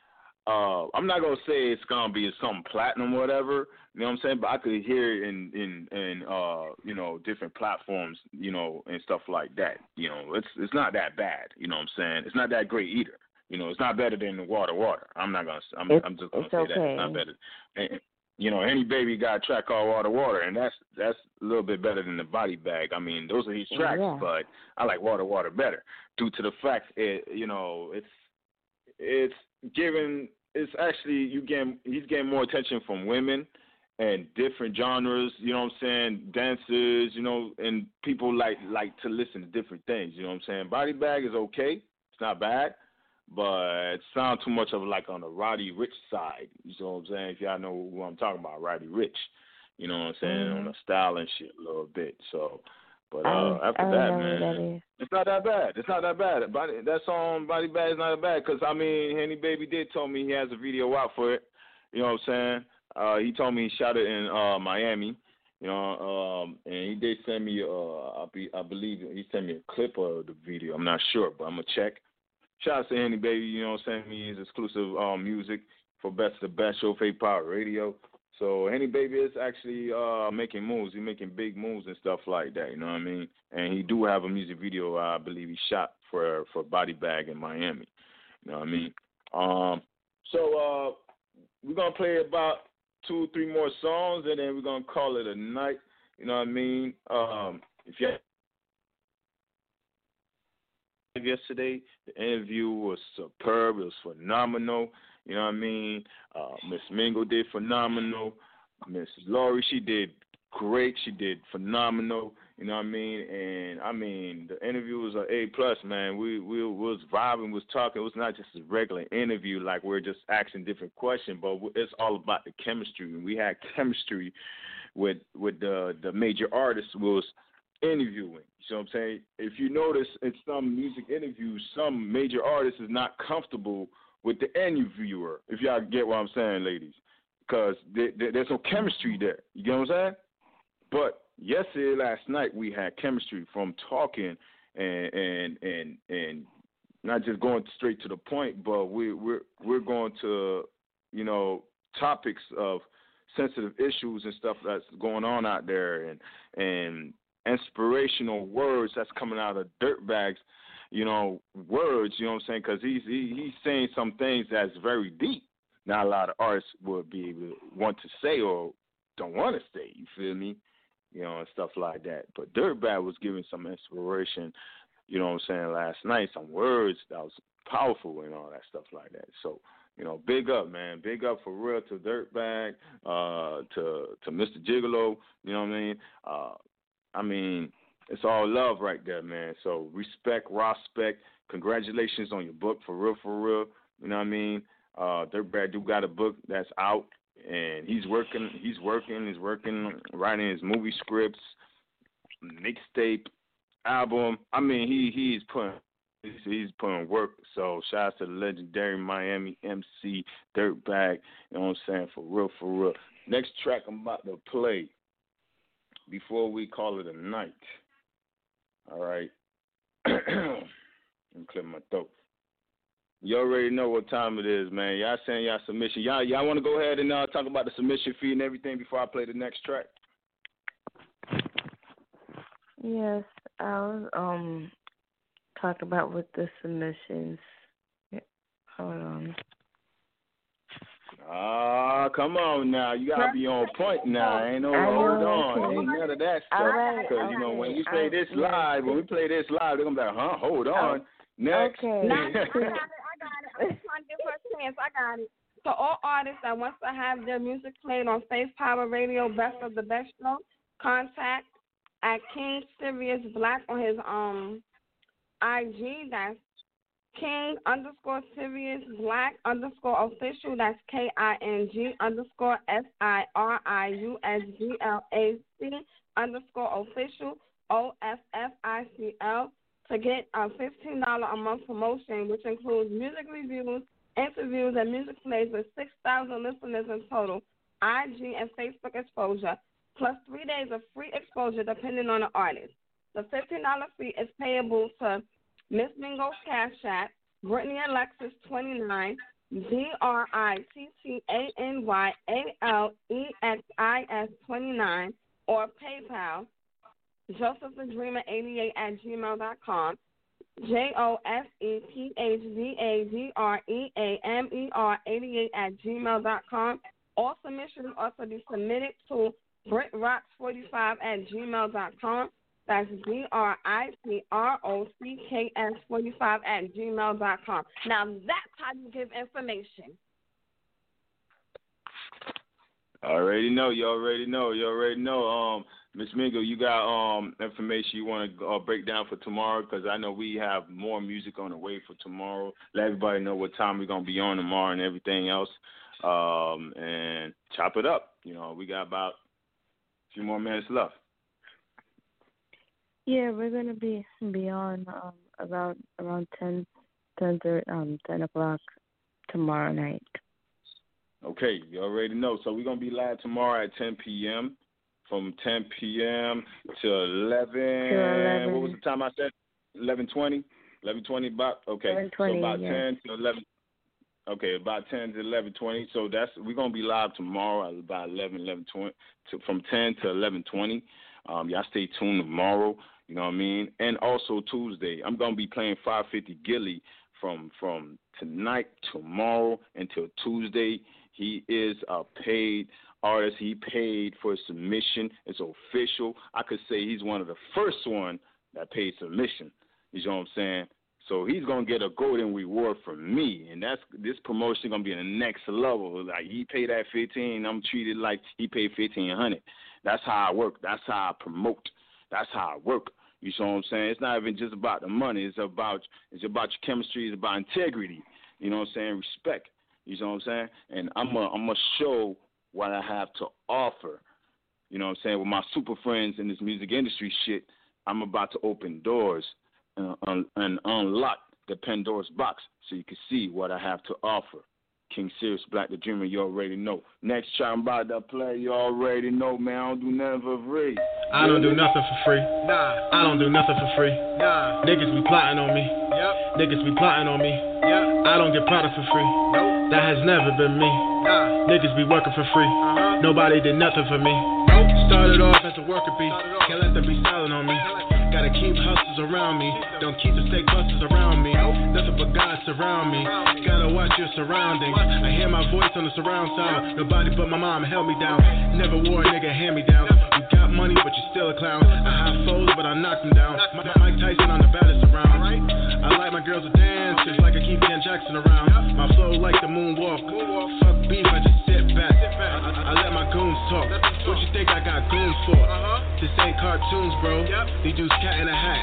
uh, I'm not gonna say it's gonna be some platinum or whatever. You know what I'm saying? But I could hear it in in in uh you know different platforms, you know, and stuff like that. You know, it's it's not that bad. You know what I'm saying? It's not that great either. You know, it's not better than the Water Water. I'm not gonna. I'm, it's, I'm just gonna it's say okay. that it's not better. And, you know, Henny Baby got a track called Water Water, and that's that's a little bit better than the Body Bag. I mean, those are his tracks, yeah. but I like Water Water better due to the fact it, you know, it's it's giving. It's actually you getting he's getting more attention from women and different genres, you know what I'm saying, dancers, you know, and people like like to listen to different things, you know what I'm saying. Body Bag is okay, it's not bad, but it sounds too much of like on the Roddy Ricch side, you know what I'm saying, if y'all know who I'm talking about, Roddy Ricch, you know what I'm saying, mm-hmm. on the style and shit a little bit, so. But uh, I, after I that, know man, that it's not that bad. It's not that bad. Body, that song, Body Bag, is not that bad. Because, I mean, Henny Baby did tell me he has a video out for it. You know what I'm saying? Uh, he told me he shot it in uh, Miami. You know, um, and he did send me, uh, I, be, I believe he sent me a clip of the video. I'm not sure, but I'm going to check. Shout out to Henny Baby, you know, sending me his exclusive um, music for Best of the Best Show, Fake Power Radio. So Henny Baby is actually uh, making moves. He's making big moves and stuff like that, you know what I mean? And he do have a music video, uh, I believe he shot for for Body Bag in Miami, you know what I mean? Um, so uh, we're going to play about two or three more songs, and then we're going to call it a night, you know what I mean? Um, if you yesterday, the interview was superb. It was phenomenal. You know what I mean? Uh, Miss Mingo did phenomenal. Miss Laurie, she did great. She did phenomenal. You know what I mean? And, I mean, the interview was an A plus, man. We, we was vibing, was talking. It was not just a regular interview like we're just asking different questions, but it's all about the chemistry. We had chemistry with with the, the major artists was interviewing. You know what I'm saying? If you notice in some music interviews, some major artists is not comfortable with the interviewer, if y'all get what I'm saying, ladies, because there, there, there's no chemistry there. You get what I'm saying? But yesterday, last night, we had chemistry from talking and and and, and not just going straight to the point, but we, we're we're going to, you know, topics of sensitive issues and stuff that's going on out there, and and inspirational words that's coming out of Dirtbag's, you know, words, you know what I'm saying? Because he's, he, he's saying some things that's very deep. Not a lot of artists would be able to want to say or don't want to say, you feel me? You know, and stuff like that. But Dirtbag was giving some inspiration, you know what I'm saying, last night, some words that was powerful and all that stuff like that. So, you know, big up, man. Big up for real to Dirtbag, uh, to, to Mister Gigolo, you know what I mean? Uh, I mean, it's all love right there, man. So respect, respect. Congratulations on your book, for real, for real. You know what I mean? Uh, Dirtbag do got a book that's out, and he's working. He's working. He's working, writing his movie scripts, mixtape, album. I mean, he he's putting he's, he's putting work. So shout out to the legendary Miami M C Dirtbag. You know what I'm saying? For real, for real. Next track I'm about to play before we call it a night. All right. Let me clear my throat. You already know what time it is, man. Y'all saying y'all submission. Y'all, y'all want to go ahead and uh, talk about the submission fee and everything before I play the next track? Yes, I'll um talk about with the submissions. Yeah, hold on. Ah, come on now. You got to be on point now. Ain't no hold on. Ain't none of that stuff. Because, right, you know, when you play this live, when we play this live, they're going to be like, huh, hold on. Next. Okay. No, I got it. I got it. I'm just trying to give her a chance. I got it. So all artists that wants to have their music played on Faith Power Radio, Best of the Best Show, contact at King Sirius Black on his um I G. That's King underscore Sirius Black underscore official. That's K I N G underscore S I R I U S G L A C underscore official O F F I C L to get a fifteen dollars a month promotion, which includes music reviews, interviews, and music plays with six thousand listeners in total, I G and Facebook exposure, plus three days of free exposure depending on the artist. The fifteen dollars fee is payable to Miss Mingo's Cash App, Brittany Alexis twenty-nine, D R I T T A N Y A L E X I S twenty-nine, or PayPal, Joseph the Dreamer eighty-eight at gmail dot com, J O S E P H D A D R E A M E R eighty-eight at gmail dot com. All submissions also be submitted to Brit Rocks forty-five at gmail dot com. That's B R I T R O C K S forty-five at gmail dot com. Now, that's how you give information. I already know. You already know. You already know. Um, Miss Mingo, you got um information you want to uh, break down for tomorrow? Because I know we have more music on the way for tomorrow. Let everybody know what time we're going to be on tomorrow and everything else. Um, and chop it up. You know, we got about a few more minutes left. Yeah, we're gonna be be on um, about around ten, ten, um, ten o'clock tomorrow night. Okay, you already know. So we're gonna be live tomorrow at ten p.m. from ten p.m. to eleven. To eleven. What was the time I said? Eleven twenty. Eleven twenty. About okay. Eleven twenty. So about yeah. ten to eleven. Okay, about ten to eleven twenty. So that's we're gonna be live tomorrow at about eleven, eleven twenty, to, from ten to eleven twenty. Um, y'all stay tuned tomorrow. You know what I mean? And also Tuesday, I'm going to be playing five fifty Gilly from from tonight, tomorrow, until Tuesday. He is a paid artist. He paid for his submission. It's official. I could say he's one of the first one that paid submission. You know what I'm saying? So he's going to get a golden reward from me. And that's this promotion going to be in the next level. Like he paid that fifteen, I'm treated like he paid fifteen hundred. That's how I work. That's how I promote. That's how I work. You know what I'm saying? It's not even just about the money. It's about it's about your chemistry. It's about integrity. You know what I'm saying? Respect. You know what I'm saying? And I'm a, I'm gonna show what I have to offer. You know what I'm saying? With my super friends in this music industry shit, I'm about to open doors and, and, and unlock the Pandora's box so you can see what I have to offer. King Sirius Black the Dreamer, you already know. Next track I'm about to play, you already know, man. I don't do nothing for free. I don't do nothing for free. Nah. I don't do nothing for free. Nah. Niggas be plotting on me. Yep. Niggas be plotting on me. Yep. I don't get product for free. Nope. That has never been me. Nah. Niggas be working for free. Uh-huh. Nobody did nothing for me. Nope. Started off as a worker bee. Can't let them be selling on me. Gotta keep hustlers around me. Don't keep the steak busters around me. Nothing but God surround me. Gotta watch your surroundings. I hear my voice on the surround sound. Nobody but my mom held me down. Never wore a nigga hand me down. You got money, but you're still a clown. I have foes, but I knock them down. Mike Tyson on the baddest around. I like my girls to dance, just like I keep Dan Jackson around. My flow like the moonwalk. Fuck beef, I just sit back. I, I let my goons talk. What you think I got goons for? This ain't cartoons, bro. These dudes cat in a hat.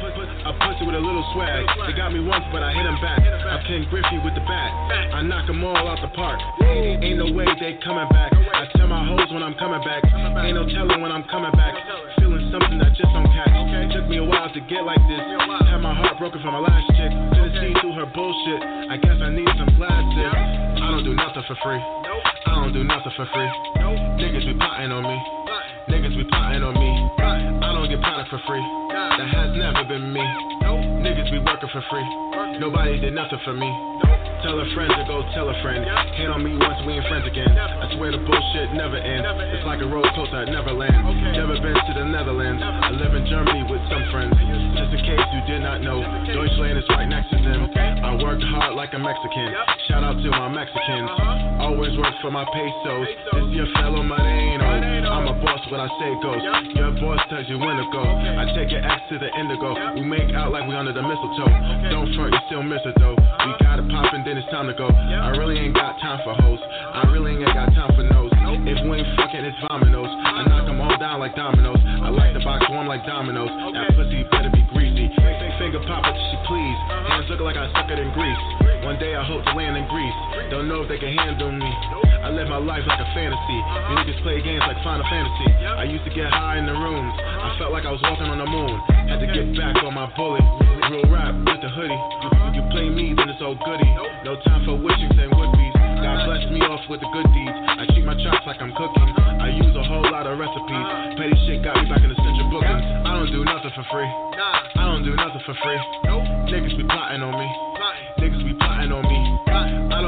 I push it with a little swag. They got me once, but I hit them back. I Ken Griffey with the bat. I knock them all out the park. Ain't, ain't no way they coming back. I tell my hoes when I'm coming back. Ain't no telling when I'm coming back. Feeling something that just don't catch. It took me a while to get like this. Had my heart broken from my last chick. Couldn't see through her bullshit. I guess I need some plastic. I don't do nothing for free. I don't do nothing for free. Niggas be plotting on me. Niggas be plotting on me. I don't get product for free. That has never been me. Niggas be working for free. Nobody did nothing for me. Tell a friend to go tell a friend. Hate on me once, we ain't friends again. I swear the bullshit never ends. It's like a roller coaster at Neverland. Never been to the Netherlands. I live in Germany with some friends. Just in case you did not know, Deutschland is right next to them. I worked hard like a Mexican. Shout out to my Mexicans. Always work for my pesos. This your fellow Moreno. I'm a boss, what I say goes. Your boss tells you when to go. I take your ass to the indigo. We make out like we under the mistletoe. Don't front, you still miss it though. We got it poppin', then it's time to go. I really ain't got time for hoes. I really ain't got time for no's. If we ain't fucking, it's vominos. I knock them all down like dominoes. I like the box warm like dominoes. That pussy better be greasy. Finger pop it till she please. Hands look like I suck it in grease. One day I hope to land in Greece. Don't know if they can handle me. I live my life like a fantasy. You niggas play games like Final Fantasy. I used to get high in the rooms. I felt like I was walking on the moon. Had to get back on my bullet. Real rap with the hoodie. You, you play me, then it's all goody. No time for wishings and would-be's. God bless me off with the good deeds. I treat my chops like I'm cooking. I use a whole lot of recipes. Petty shit got me back in the central bookings. I don't do nothing for free. I don't do nothing for free. Niggas be plotting on me. Niggas be plotting on me. I don't get plotted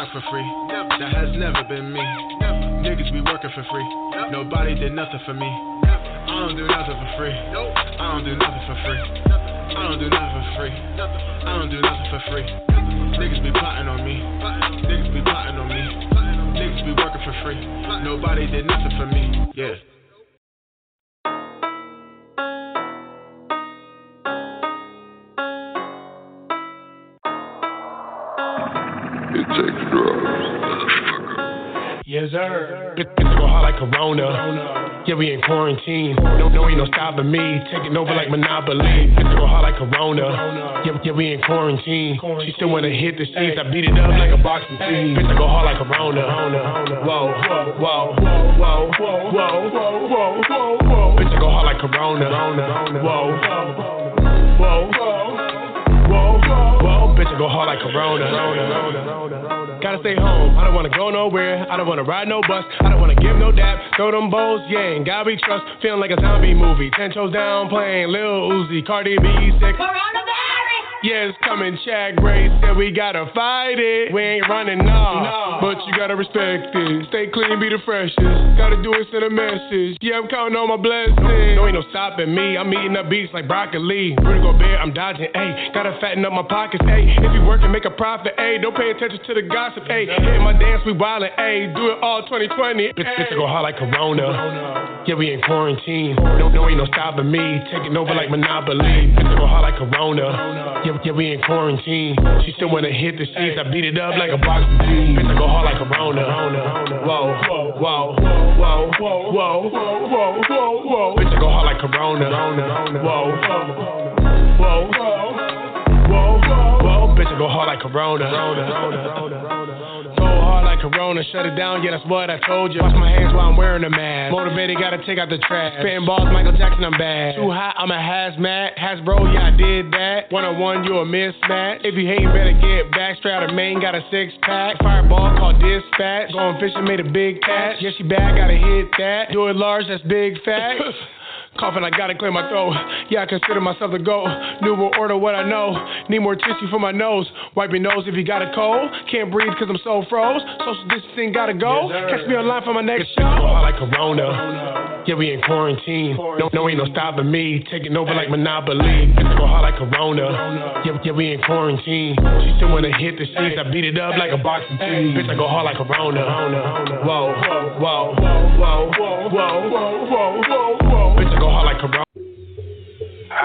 fuck for free. That has never been me. Niggas be working for free. Nobody did nothing for me. I don't do nothing for free. I don't do nothing for free. I don't do nothing for free. I don't do nothing for free. Niggas be plotting on me. Niggas be plotting on me. Niggas be working for free. Nobody did nothing for me. Yeah. It takes drugs. Yes, sir. Bitch, go hard like Corona. Yeah, we in quarantine. No, no, ain't no stopping me. Taking over like Monopoly. Bitch, go hard like Corona. Yeah, yeah, we in quarantine. She still wanna hit the streets. I beat it up like a boxing team. Bitch, I go hard like Corona. Whoa, whoa, whoa, whoa, whoa, whoa, whoa, whoa, whoa. Bitch, I go hard like Corona. Whoa, whoa, whoa, whoa, whoa. Bitch, I go hard like Corona. Gotta stay home, I don't wanna go nowhere. I don't wanna ride no bus, I don't wanna give no dap. Throw them bowls, yeah, and God we trust. Feeling like a zombie movie. Ten toes down, playing Lil Uzi, Cardi B, sick. Yeah, it's coming, Shaq Ray said we gotta fight it. We ain't running, nah, nah, but you gotta respect it. Stay clean, be the freshest. Gotta do it, send a message. Yeah, I'm counting on my blessings. No, ain't no stopping me. I'm eating up beats like broccoli. Rudy Gobert, I'm dodging, ayy. Gotta fatten up my pockets, ayy. If you work and make a profit, ayy. Don't pay attention to the gossip, ayy. Hit my dance, we wildin', ayy. Do it all twenty twenty. Bitch, bitch, I go hard like Corona. Yeah, we in quarantine. No, no, ain't no stopping me. Taking over like Monopoly. Bitch, I go hard like Corona. Yeah, yeah, we in quarantine. She still wanna hit the streets. I beat it up like a boxing team. Bitch, I go hard like Corona. Whoa, whoa, whoa, whoa, whoa, whoa, whoa, whoa, whoa. Bitch, I go hard like Corona. Whoa, whoa, whoa, whoa. Bitch, I go hard like Corona. Go hard like Corona, shut it down, yeah, that's what I told you. Wash my hands while I'm wearing a mask. Motivated, gotta take out the trash. Spitting balls, Michael Jackson, I'm bad. Too hot, I'm a hazmat. Hasbro, yeah, I did that. One on one, you a mismatch. If you hating, better get back. Straight out of Maine, got a six pack. Fireball called dispatch. Going fishing, made a big catch. Yeah, she bad, gotta hit that. Do it large, that's big fat. Coughing, I gotta clear my throat. Yeah, I consider myself a goat. New world order, what I know. Need more tissue for my nose. Wipe your nose if you got a cold. Can't breathe cause I'm so froze. Social distancing gotta go. Yes, catch me online for my next show. Go like Corona. Yeah, we in quarantine. No, no, ain't no stopping me. Taking over like Monopoly. Bitch, go hard like Corona. Yeah, yeah, we in quarantine. She still wanna hit the streets. I beat it up like a boxing team. Bitch, I go hard like Corona. Whoa, whoa, whoa, whoa, whoa, whoa, whoa, whoa, whoa. Bitch, I go hard like Corona. Ah,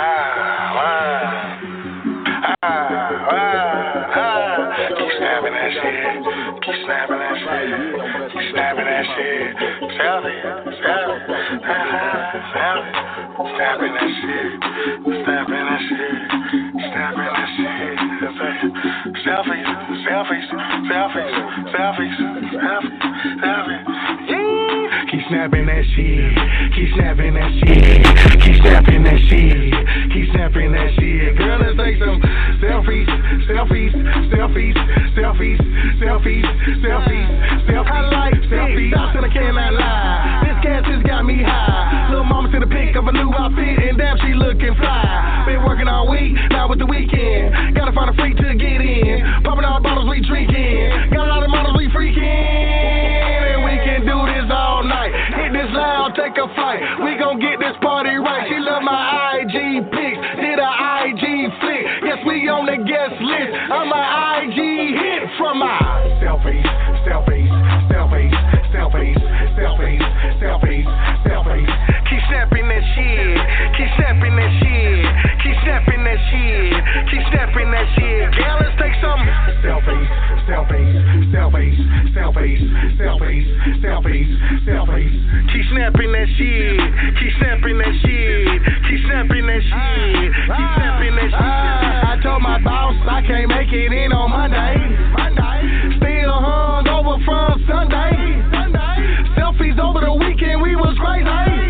ah, ah, ah, ah. Keep snapping that shit. Keep snapping that shit. Keep snapping that shit. Selfie, selfie, selfie. Snapping that shit. Snapping that shit. Snapping that shit. Selfies, selfies, selfies, selfies, selfies, selfies. Keep snapping that shit. Keep snapping that shit. Keep snapping that shit. Keep snapping that shit. Girl, let's take some selfies, selfies, selfies, selfies, selfies, selfies, selfies. I like selfies. Stop till I cannot lie. This gas just got me high. Little mama sent a pic of a new outfit and damn she looking fly. Been working all week, now with the weekend. Gotta find a freak to get in. Popping all bottles we drinking. Got a lot of models we freaking. And we can do this all night. Hit this loud, take a flight. We gon' get this party right. She love my I G pics. Did a I G flick. Yes, we on the guest list. I'm a I G hit from my selfies, selfies, selfies, selfies, selfies, selfies, selfies. Keep snapping that shit. Keep snapping that shit. Keep snapping that shit. Keep snapping that shit. Girl, let's take some selfies, selfies, selfies, selfies, selfies, selfies, selfies. Keep snapping that shit. Keep snapping that shit. Keep snapping that shit. Keep snapping that shit. I told my boss I can't make it in on Monday. Monday. Still hung over from Sunday. Sunday. Selfies over the weekend, we was crazy.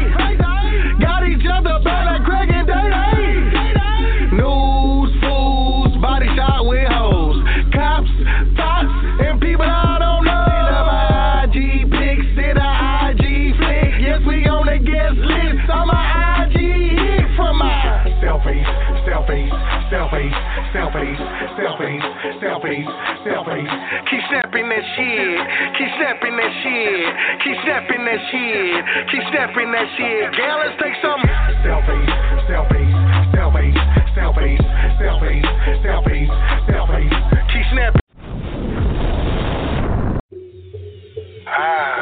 Got each other better, Greg and Day Day. News, fools, body shot with hoes. Cops, thoughts, and people I don't know. Did my I G pics, did a I G flick. Yes, we on the guest list. I'm a I G hit from my selfies, selfies, selfies, selfies, selfies, selfies, selfies, selfies. Keep snapping that shit, keep snapping that shit, keep snapping that shit, keep snapping that shit. Girl, let's take some selfies, selfies, selfies, selfies, selfies, selfies, selfies. Keep snapping. Ah,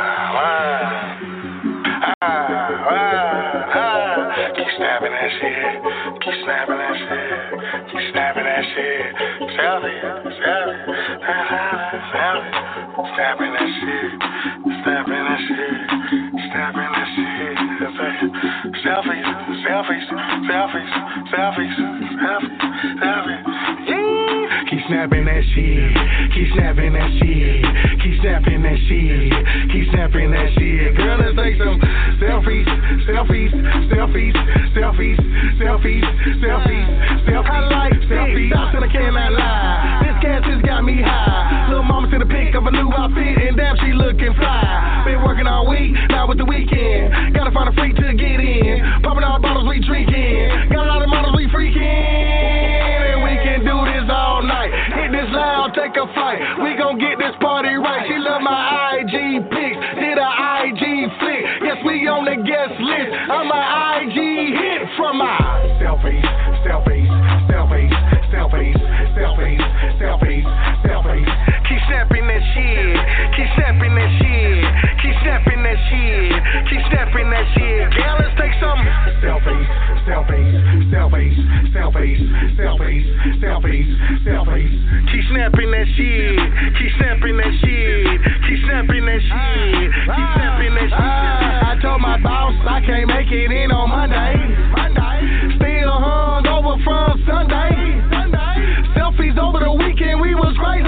ah, ah, ah, ah. Keep snapping that shit, keep snapping that shit, keep snapping that shit. Selfie, selfie, selfie, snapping that shit, snapping that shit, snapping that shit. Selfies, selfies, selfies, selfies, selfies, selfies. Yeah. Keep snapping that shit, keep snapping that shit, keep snapping that shit, keep snapping that shit. Girl, let's take some selfies, selfies, selfies, selfies, selfies, selfies, selfies. I like selfies. Shots and I cannot lie. This cat just got me high. Little mama to the pick of a new outfit, and damn, she looking fly. Been working all week, now with the weekend. Gotta find a freak to get in. Popping all bottles we drinking. Got a lot of models we freaking. And we can do this all night. Hit this loud, take a flight. We gon' get this party right. She love my I G pics. Did a I G flick. Yes, we on the guest list. I'm a I G hit from my selfies, selfies, selfies, selfies, selfies, selfies, selfies. Keep snapping that shit. Keep snapping that shit. Keep snapping that shit. Keep snapping that shit. Girl, let's take some selfies, selfies, selfies, selfies, selfies, selfies, selfies. Keep snapping that shit. Keep snapping that shit. Keep snapping that shit. Keep snapping that shit. I told my boss I can't make it in on Monday. Monday. Still hung over from Sunday. Sunday. Selfies over the weekend, we was crazy.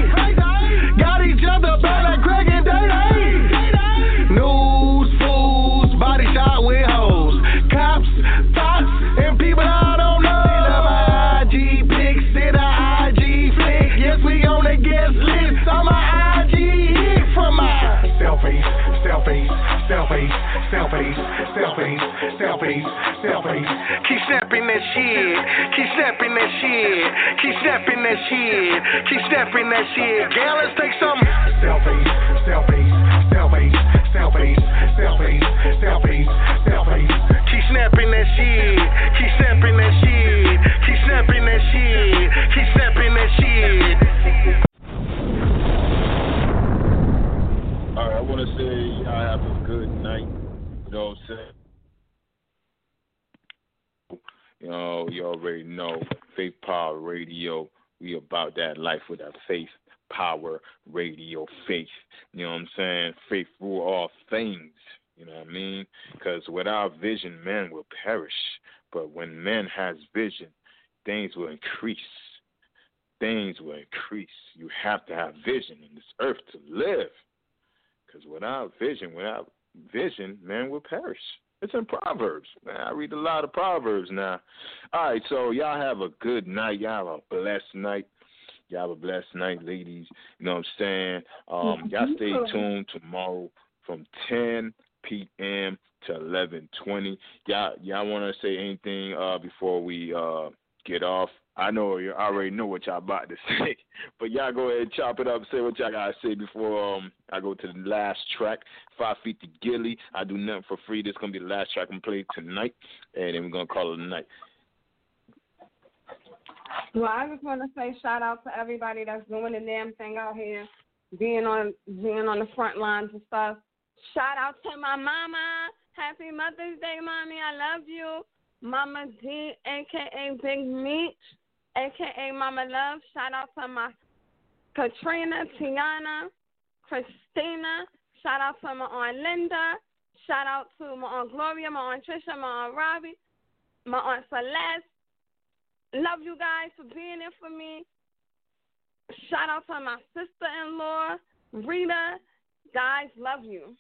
Got each other better, Greg and Day. News, fools, body shot with hoes. Cops, thoughts, and people I don't know. Did my I G pics, did a I G flick. Yes, we on the guest list. I'm a I G hit from my selfies, selfies, selfies, selfies, selfies, selfies, selfies. Keep snapping that shit, keep snapping that shit, keep snapping that shit, keep snapping that shit. Girl, let's take some selfies, selfies, selfies, selfies, selfies, selfies, selfies. Keep snapping that shit, keep snapping that shit, keep snapping that shit, keep snapping that shit. All right, I want to say I have a good night. You know what I'm saying? You know, you already know Faith Power Radio. We about that life with our Faith Power Radio. Faith. You know what I'm saying? Faith rule all things. You know what I mean? Because without vision, man will perish. But when man has vision, things will increase. Things will increase. You have to have vision in this earth to live. Because without vision, without vision, man will perish. It's in Proverbs. Man, I read a lot of Proverbs now. All right, so y'all have a good night. Y'all have a blessed night. Y'all have a blessed night, ladies. You know what I'm saying? Um, y'all stay tuned tomorrow from ten p.m. to eleven twenty. Y'all, y'all want to say anything uh, before we uh, get off? I know you already know what y'all about to say, but y'all go ahead and chop it up and say what y'all got to say before um, I go to the last track, Five Feet to Gilly. I do nothing for free. This is going to be the last track I'm playing tonight, and then we're going to call it a night. Well, I just want to say shout out to everybody that's doing the damn thing out here, being on being on the front lines and stuff. Shout out to my mama. Happy Mother's Day, Mommy. I love you. Mama D, a k a. Big Meat, a k a. Mama Love. Shout out to my Katrina, Tiana, Christina. Shout out to my Aunt Linda. Shout out to my Aunt Gloria, my Aunt Trisha, my Aunt Robbie, my Aunt Celeste. Love you guys for being there for me. Shout out to my sister-in-law, Rita. Guys, love you.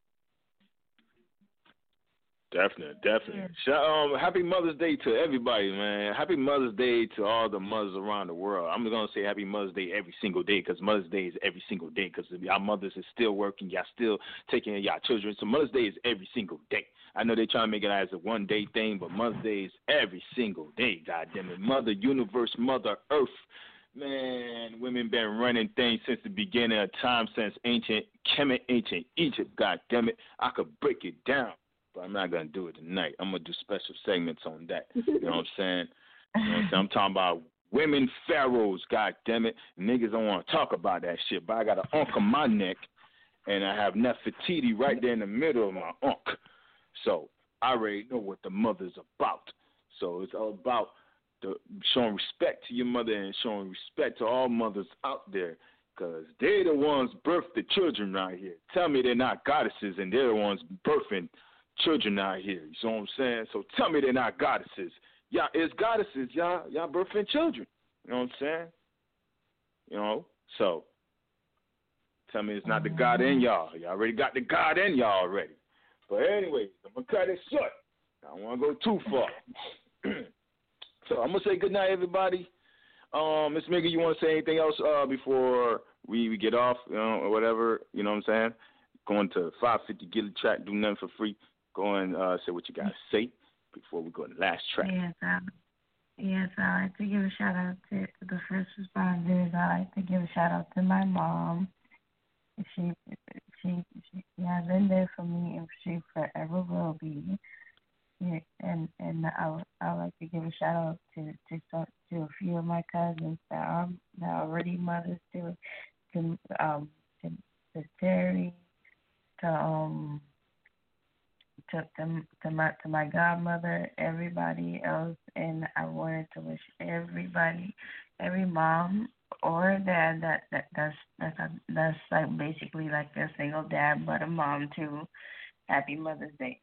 Definitely, definitely. Um, happy Mother's Day to everybody, man. Happy Mother's Day to all the mothers around the world. I'm going to say Happy Mother's Day every single day because Mother's Day is every single day because y'all mothers is still working. Y'all still taking care of y'all children. So Mother's Day is every single day. I know they're trying to make it as a one-day thing, but Mother's Day is every single day, goddamn it. Mother Universe, Mother Earth, Man, women been running things since the beginning of time, since ancient Kemet, ancient Egypt. God damn it, I could break it down, but I'm not gonna do it tonight. I'm gonna do special segments on that. You know what I'm saying? You know what I'm saying? I'm talking about women pharaohs. God damn it, niggas don't want to talk about that shit. But I got an unk on my neck, and I have Nefertiti right there in the middle of my unk. So I already know what the mother's about. So it's all about the showing respect to your mother and showing respect to all mothers out there, because they're the ones birthed the children out here. Tell me they're not goddesses and they're the ones birthing children out here. You know what I'm saying? So tell me they're not goddesses. Y'all is goddesses. Y'all, y'all birthing children. You know what I'm saying? You know? So tell me it's not the God in y'all. Y'all already got the God in y'all already. But anyways, I'm going to cut it short. I don't want to go too far. So I'm going to say good night, everybody. Um, Miss Miggy, you want to say anything else uh, before we, we get off, you know, or whatever, you know what I'm saying? Going to five fifty Gilly track, do nothing for free. Go and uh, say what you got to say before we go to the last track. Yes, I, yes, I like to give a shout out to the first responders. I like to give a shout out to my mom. She, she, she has been there for me, and she forever will be. Yeah, and and I I like to give a shout out to to some, to a few of my cousins that are that are already mothers, to to um to, to Terry, to um to, to to my to my godmother, everybody else, and I wanted to wish everybody, every mom or dad that, that that's that's a, that's like basically like a single dad but a mom too, happy Mother's Day.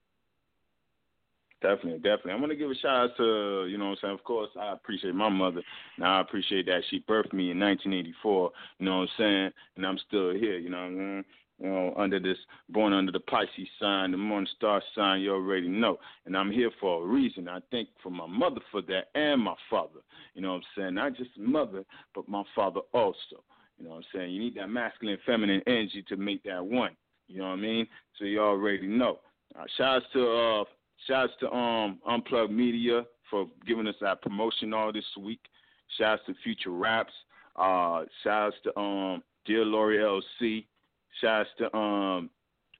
Definitely, definitely. I'm going to give a shout out to, you know what I'm saying, of course, I appreciate my mother. Now, I appreciate that she birthed me in nineteen eighty-four, you know what I'm saying, and I'm still here, you know what I'm saying, you know, under this, born under the Pisces sign, the Morning Star sign, you already know, and I'm here for a reason. I thank for my mother for that and my father, you know what I'm saying, not just mother, but my father also, you know what I'm saying. You need that masculine, feminine energy to make that one, you know what I mean, so you already know. Uh, shout out to, uh, Shouts to um Unplugged Media for giving us that promotion all this week. Shouts to Future Raps. Uh, shouts to um Dear Lori L C. Shouts to um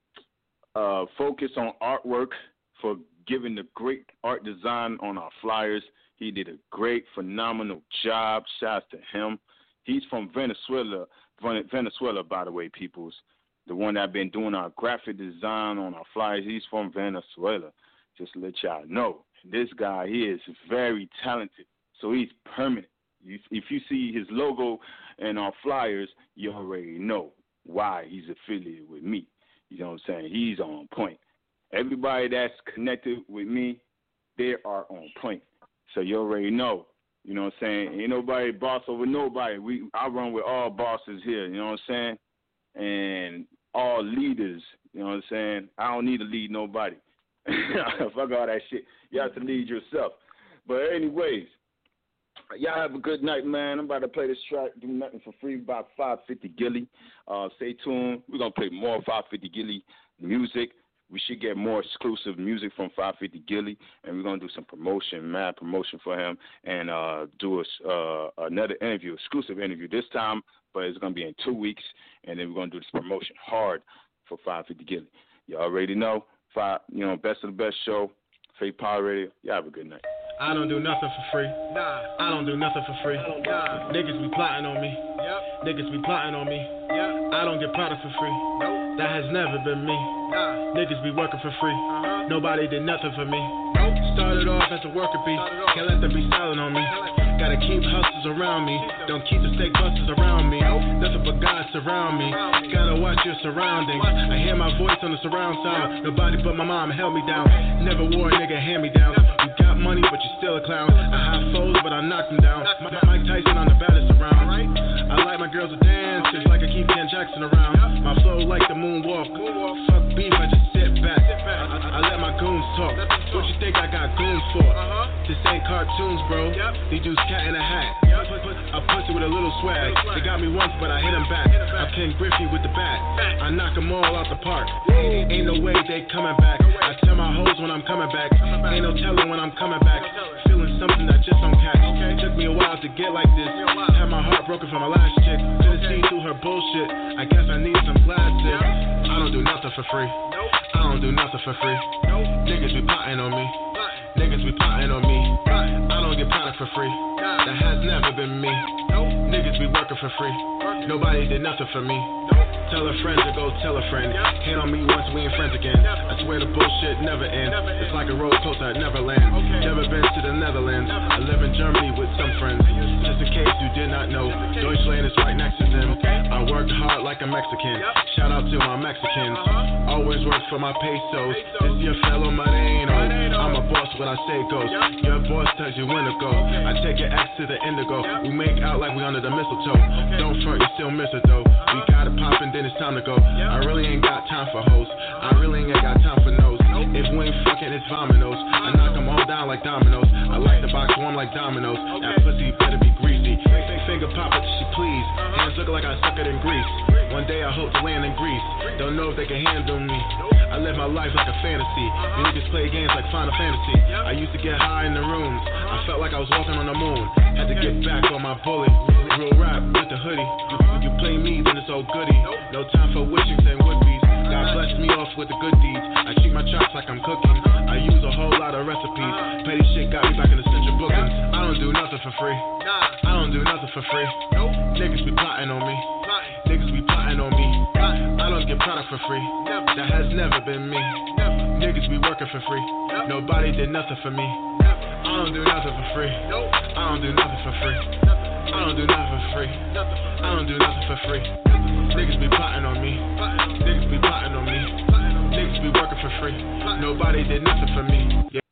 uh Focus on Artwork for giving the great art design on our flyers. He did a great, phenomenal job. Shouts to him. He's from Venezuela. Venezuela, by the way, peoples. The one that been doing our graphic design on our flyers. He's from Venezuela. Just to let y'all know, this guy here is very talented, so he's permanent. If you see his logo and our flyers, you already know why he's affiliated with me. You know what I'm saying? He's on point. Everybody that's connected with me, they are on point. So you already know. You know what I'm saying? Ain't nobody boss over nobody. We I run with all bosses here, you know what I'm saying? And all leaders, you know what I'm saying? I don't need to lead nobody. Fuck all that shit. You have to lead yourself. But anyways, y'all have a good night, man. I'm about to play this track, Do Nothing for Free, by five fifty Gilly. Uh, stay tuned. We're going to play more five fifty Gilly music. We should get more exclusive music from five fifty Gilly, and we're going to do some promotion, mad promotion for him, and uh, do a, uh, another interview, exclusive interview this time, but it's going to be in two weeks, and then we're going to do this promotion hard for five fifty Gilly. You already know. Five, you know, best of the best show, Faith Power Radio. Y'all have a good night. I don't do nothing for free. Nah. I don't do nothing for free. Nah. Niggas be plotting on me. Yep. Niggas be plotting on me. Yep. I don't get product for free. Nope. That has never been me. Nah. Niggas be working for free. Uh-huh. Nobody did nothing for me. Nope. Started off as a worker bee. Can't let them be selling on me. Gotta keep hustlers around me. Don't keep the fake busters around me. Nothing but God surround me. Gotta watch your surroundings. I hear my voice on the surround sound. Nobody but my mom held me down. Never wore a nigga hand me down. You got money, but you're still a clown. I have foes, but I knocked them down. Mike Tyson on the baddest around. I like my girls to dance, just like I keep Ken Jackson around. My flow like the moonwalk. Fuck beef, I just sit back. I, I let my goons talk. What you think I got goons for? This ain't cartoons, bro. These dudes cat in a hat. I pussy with with a little swag. They got me once, but I hit them back. I'm Ken Griffey with the bat. I knock them all out the park. Ain't no way they coming back. I tell my hoes when I'm coming back. Ain't no telling when I'm coming back. Feeling something that just don't catch. Took me a while to get like this. Had my heart broken from my last chick. Couldn't see through her bullshit. I guess I need some plastic. I don't do nothing for free. I don't do nothing for free. Niggas be plotting on me. Niggas be plotting on me. I don't get product for free. That has never been me. Niggas be working for free. Nobody did nothing for me. Tell a friend to go tell a friend. Hate on me once, we ain't friends again. I swear the bullshit never ends. It's like a roller coaster at Neverland. Never been to the Netherlands. I live in Germany with some friends. Just in case you did not know, Deutschland is right next to them. I worked hard like a Mexican. Shout out to my Mexicans. Always work for my pesos. This your fellow Moreno. I'm a boss, what I say goes. Your boss tells you when to go. I take your ex to the indigo. We make out like we under the mistletoe. Don't front, you still miss it though. We got it poppin', then it's time to go. I really ain't got time for hoes. I really ain't got time for no's. If we ain't fucking, it's vominos. I knock them all down like dominoes. I like the box warm like dominoes. That pussy better be greasy. Finger pop it, she please. Hands look like I suck it in grease. One day I hope to land in Greece. Don't know if they can handle me. I live my life like a fantasy. You niggas play games like Final Fantasy. I used to get high in the rooms. I felt like I was walking on the moon. Had to get back on my bullet. Real rap with the hoodie. If you play me, then it's all goody. No time for wishings and would-be's. God bless me off with the good deeds. I treat my chops like I'm cooking. I use a whole lot of recipes. Petty shit got me back in the central bookings. I don't do nothing for free. I don't do nothing for free. Niggas be plotting on me. Niggas be plotting on me. I don't get product for free. That has never been me. Niggas be working for free. Nobody did nothing for me. I don't do nothing for free. I don't do nothing for free. I don't do nothing for free. I don't do nothing for free. Niggas be plotting on me. Niggas be plotting on me. Niggas be working for free. Nobody did nothing for me. Yeah.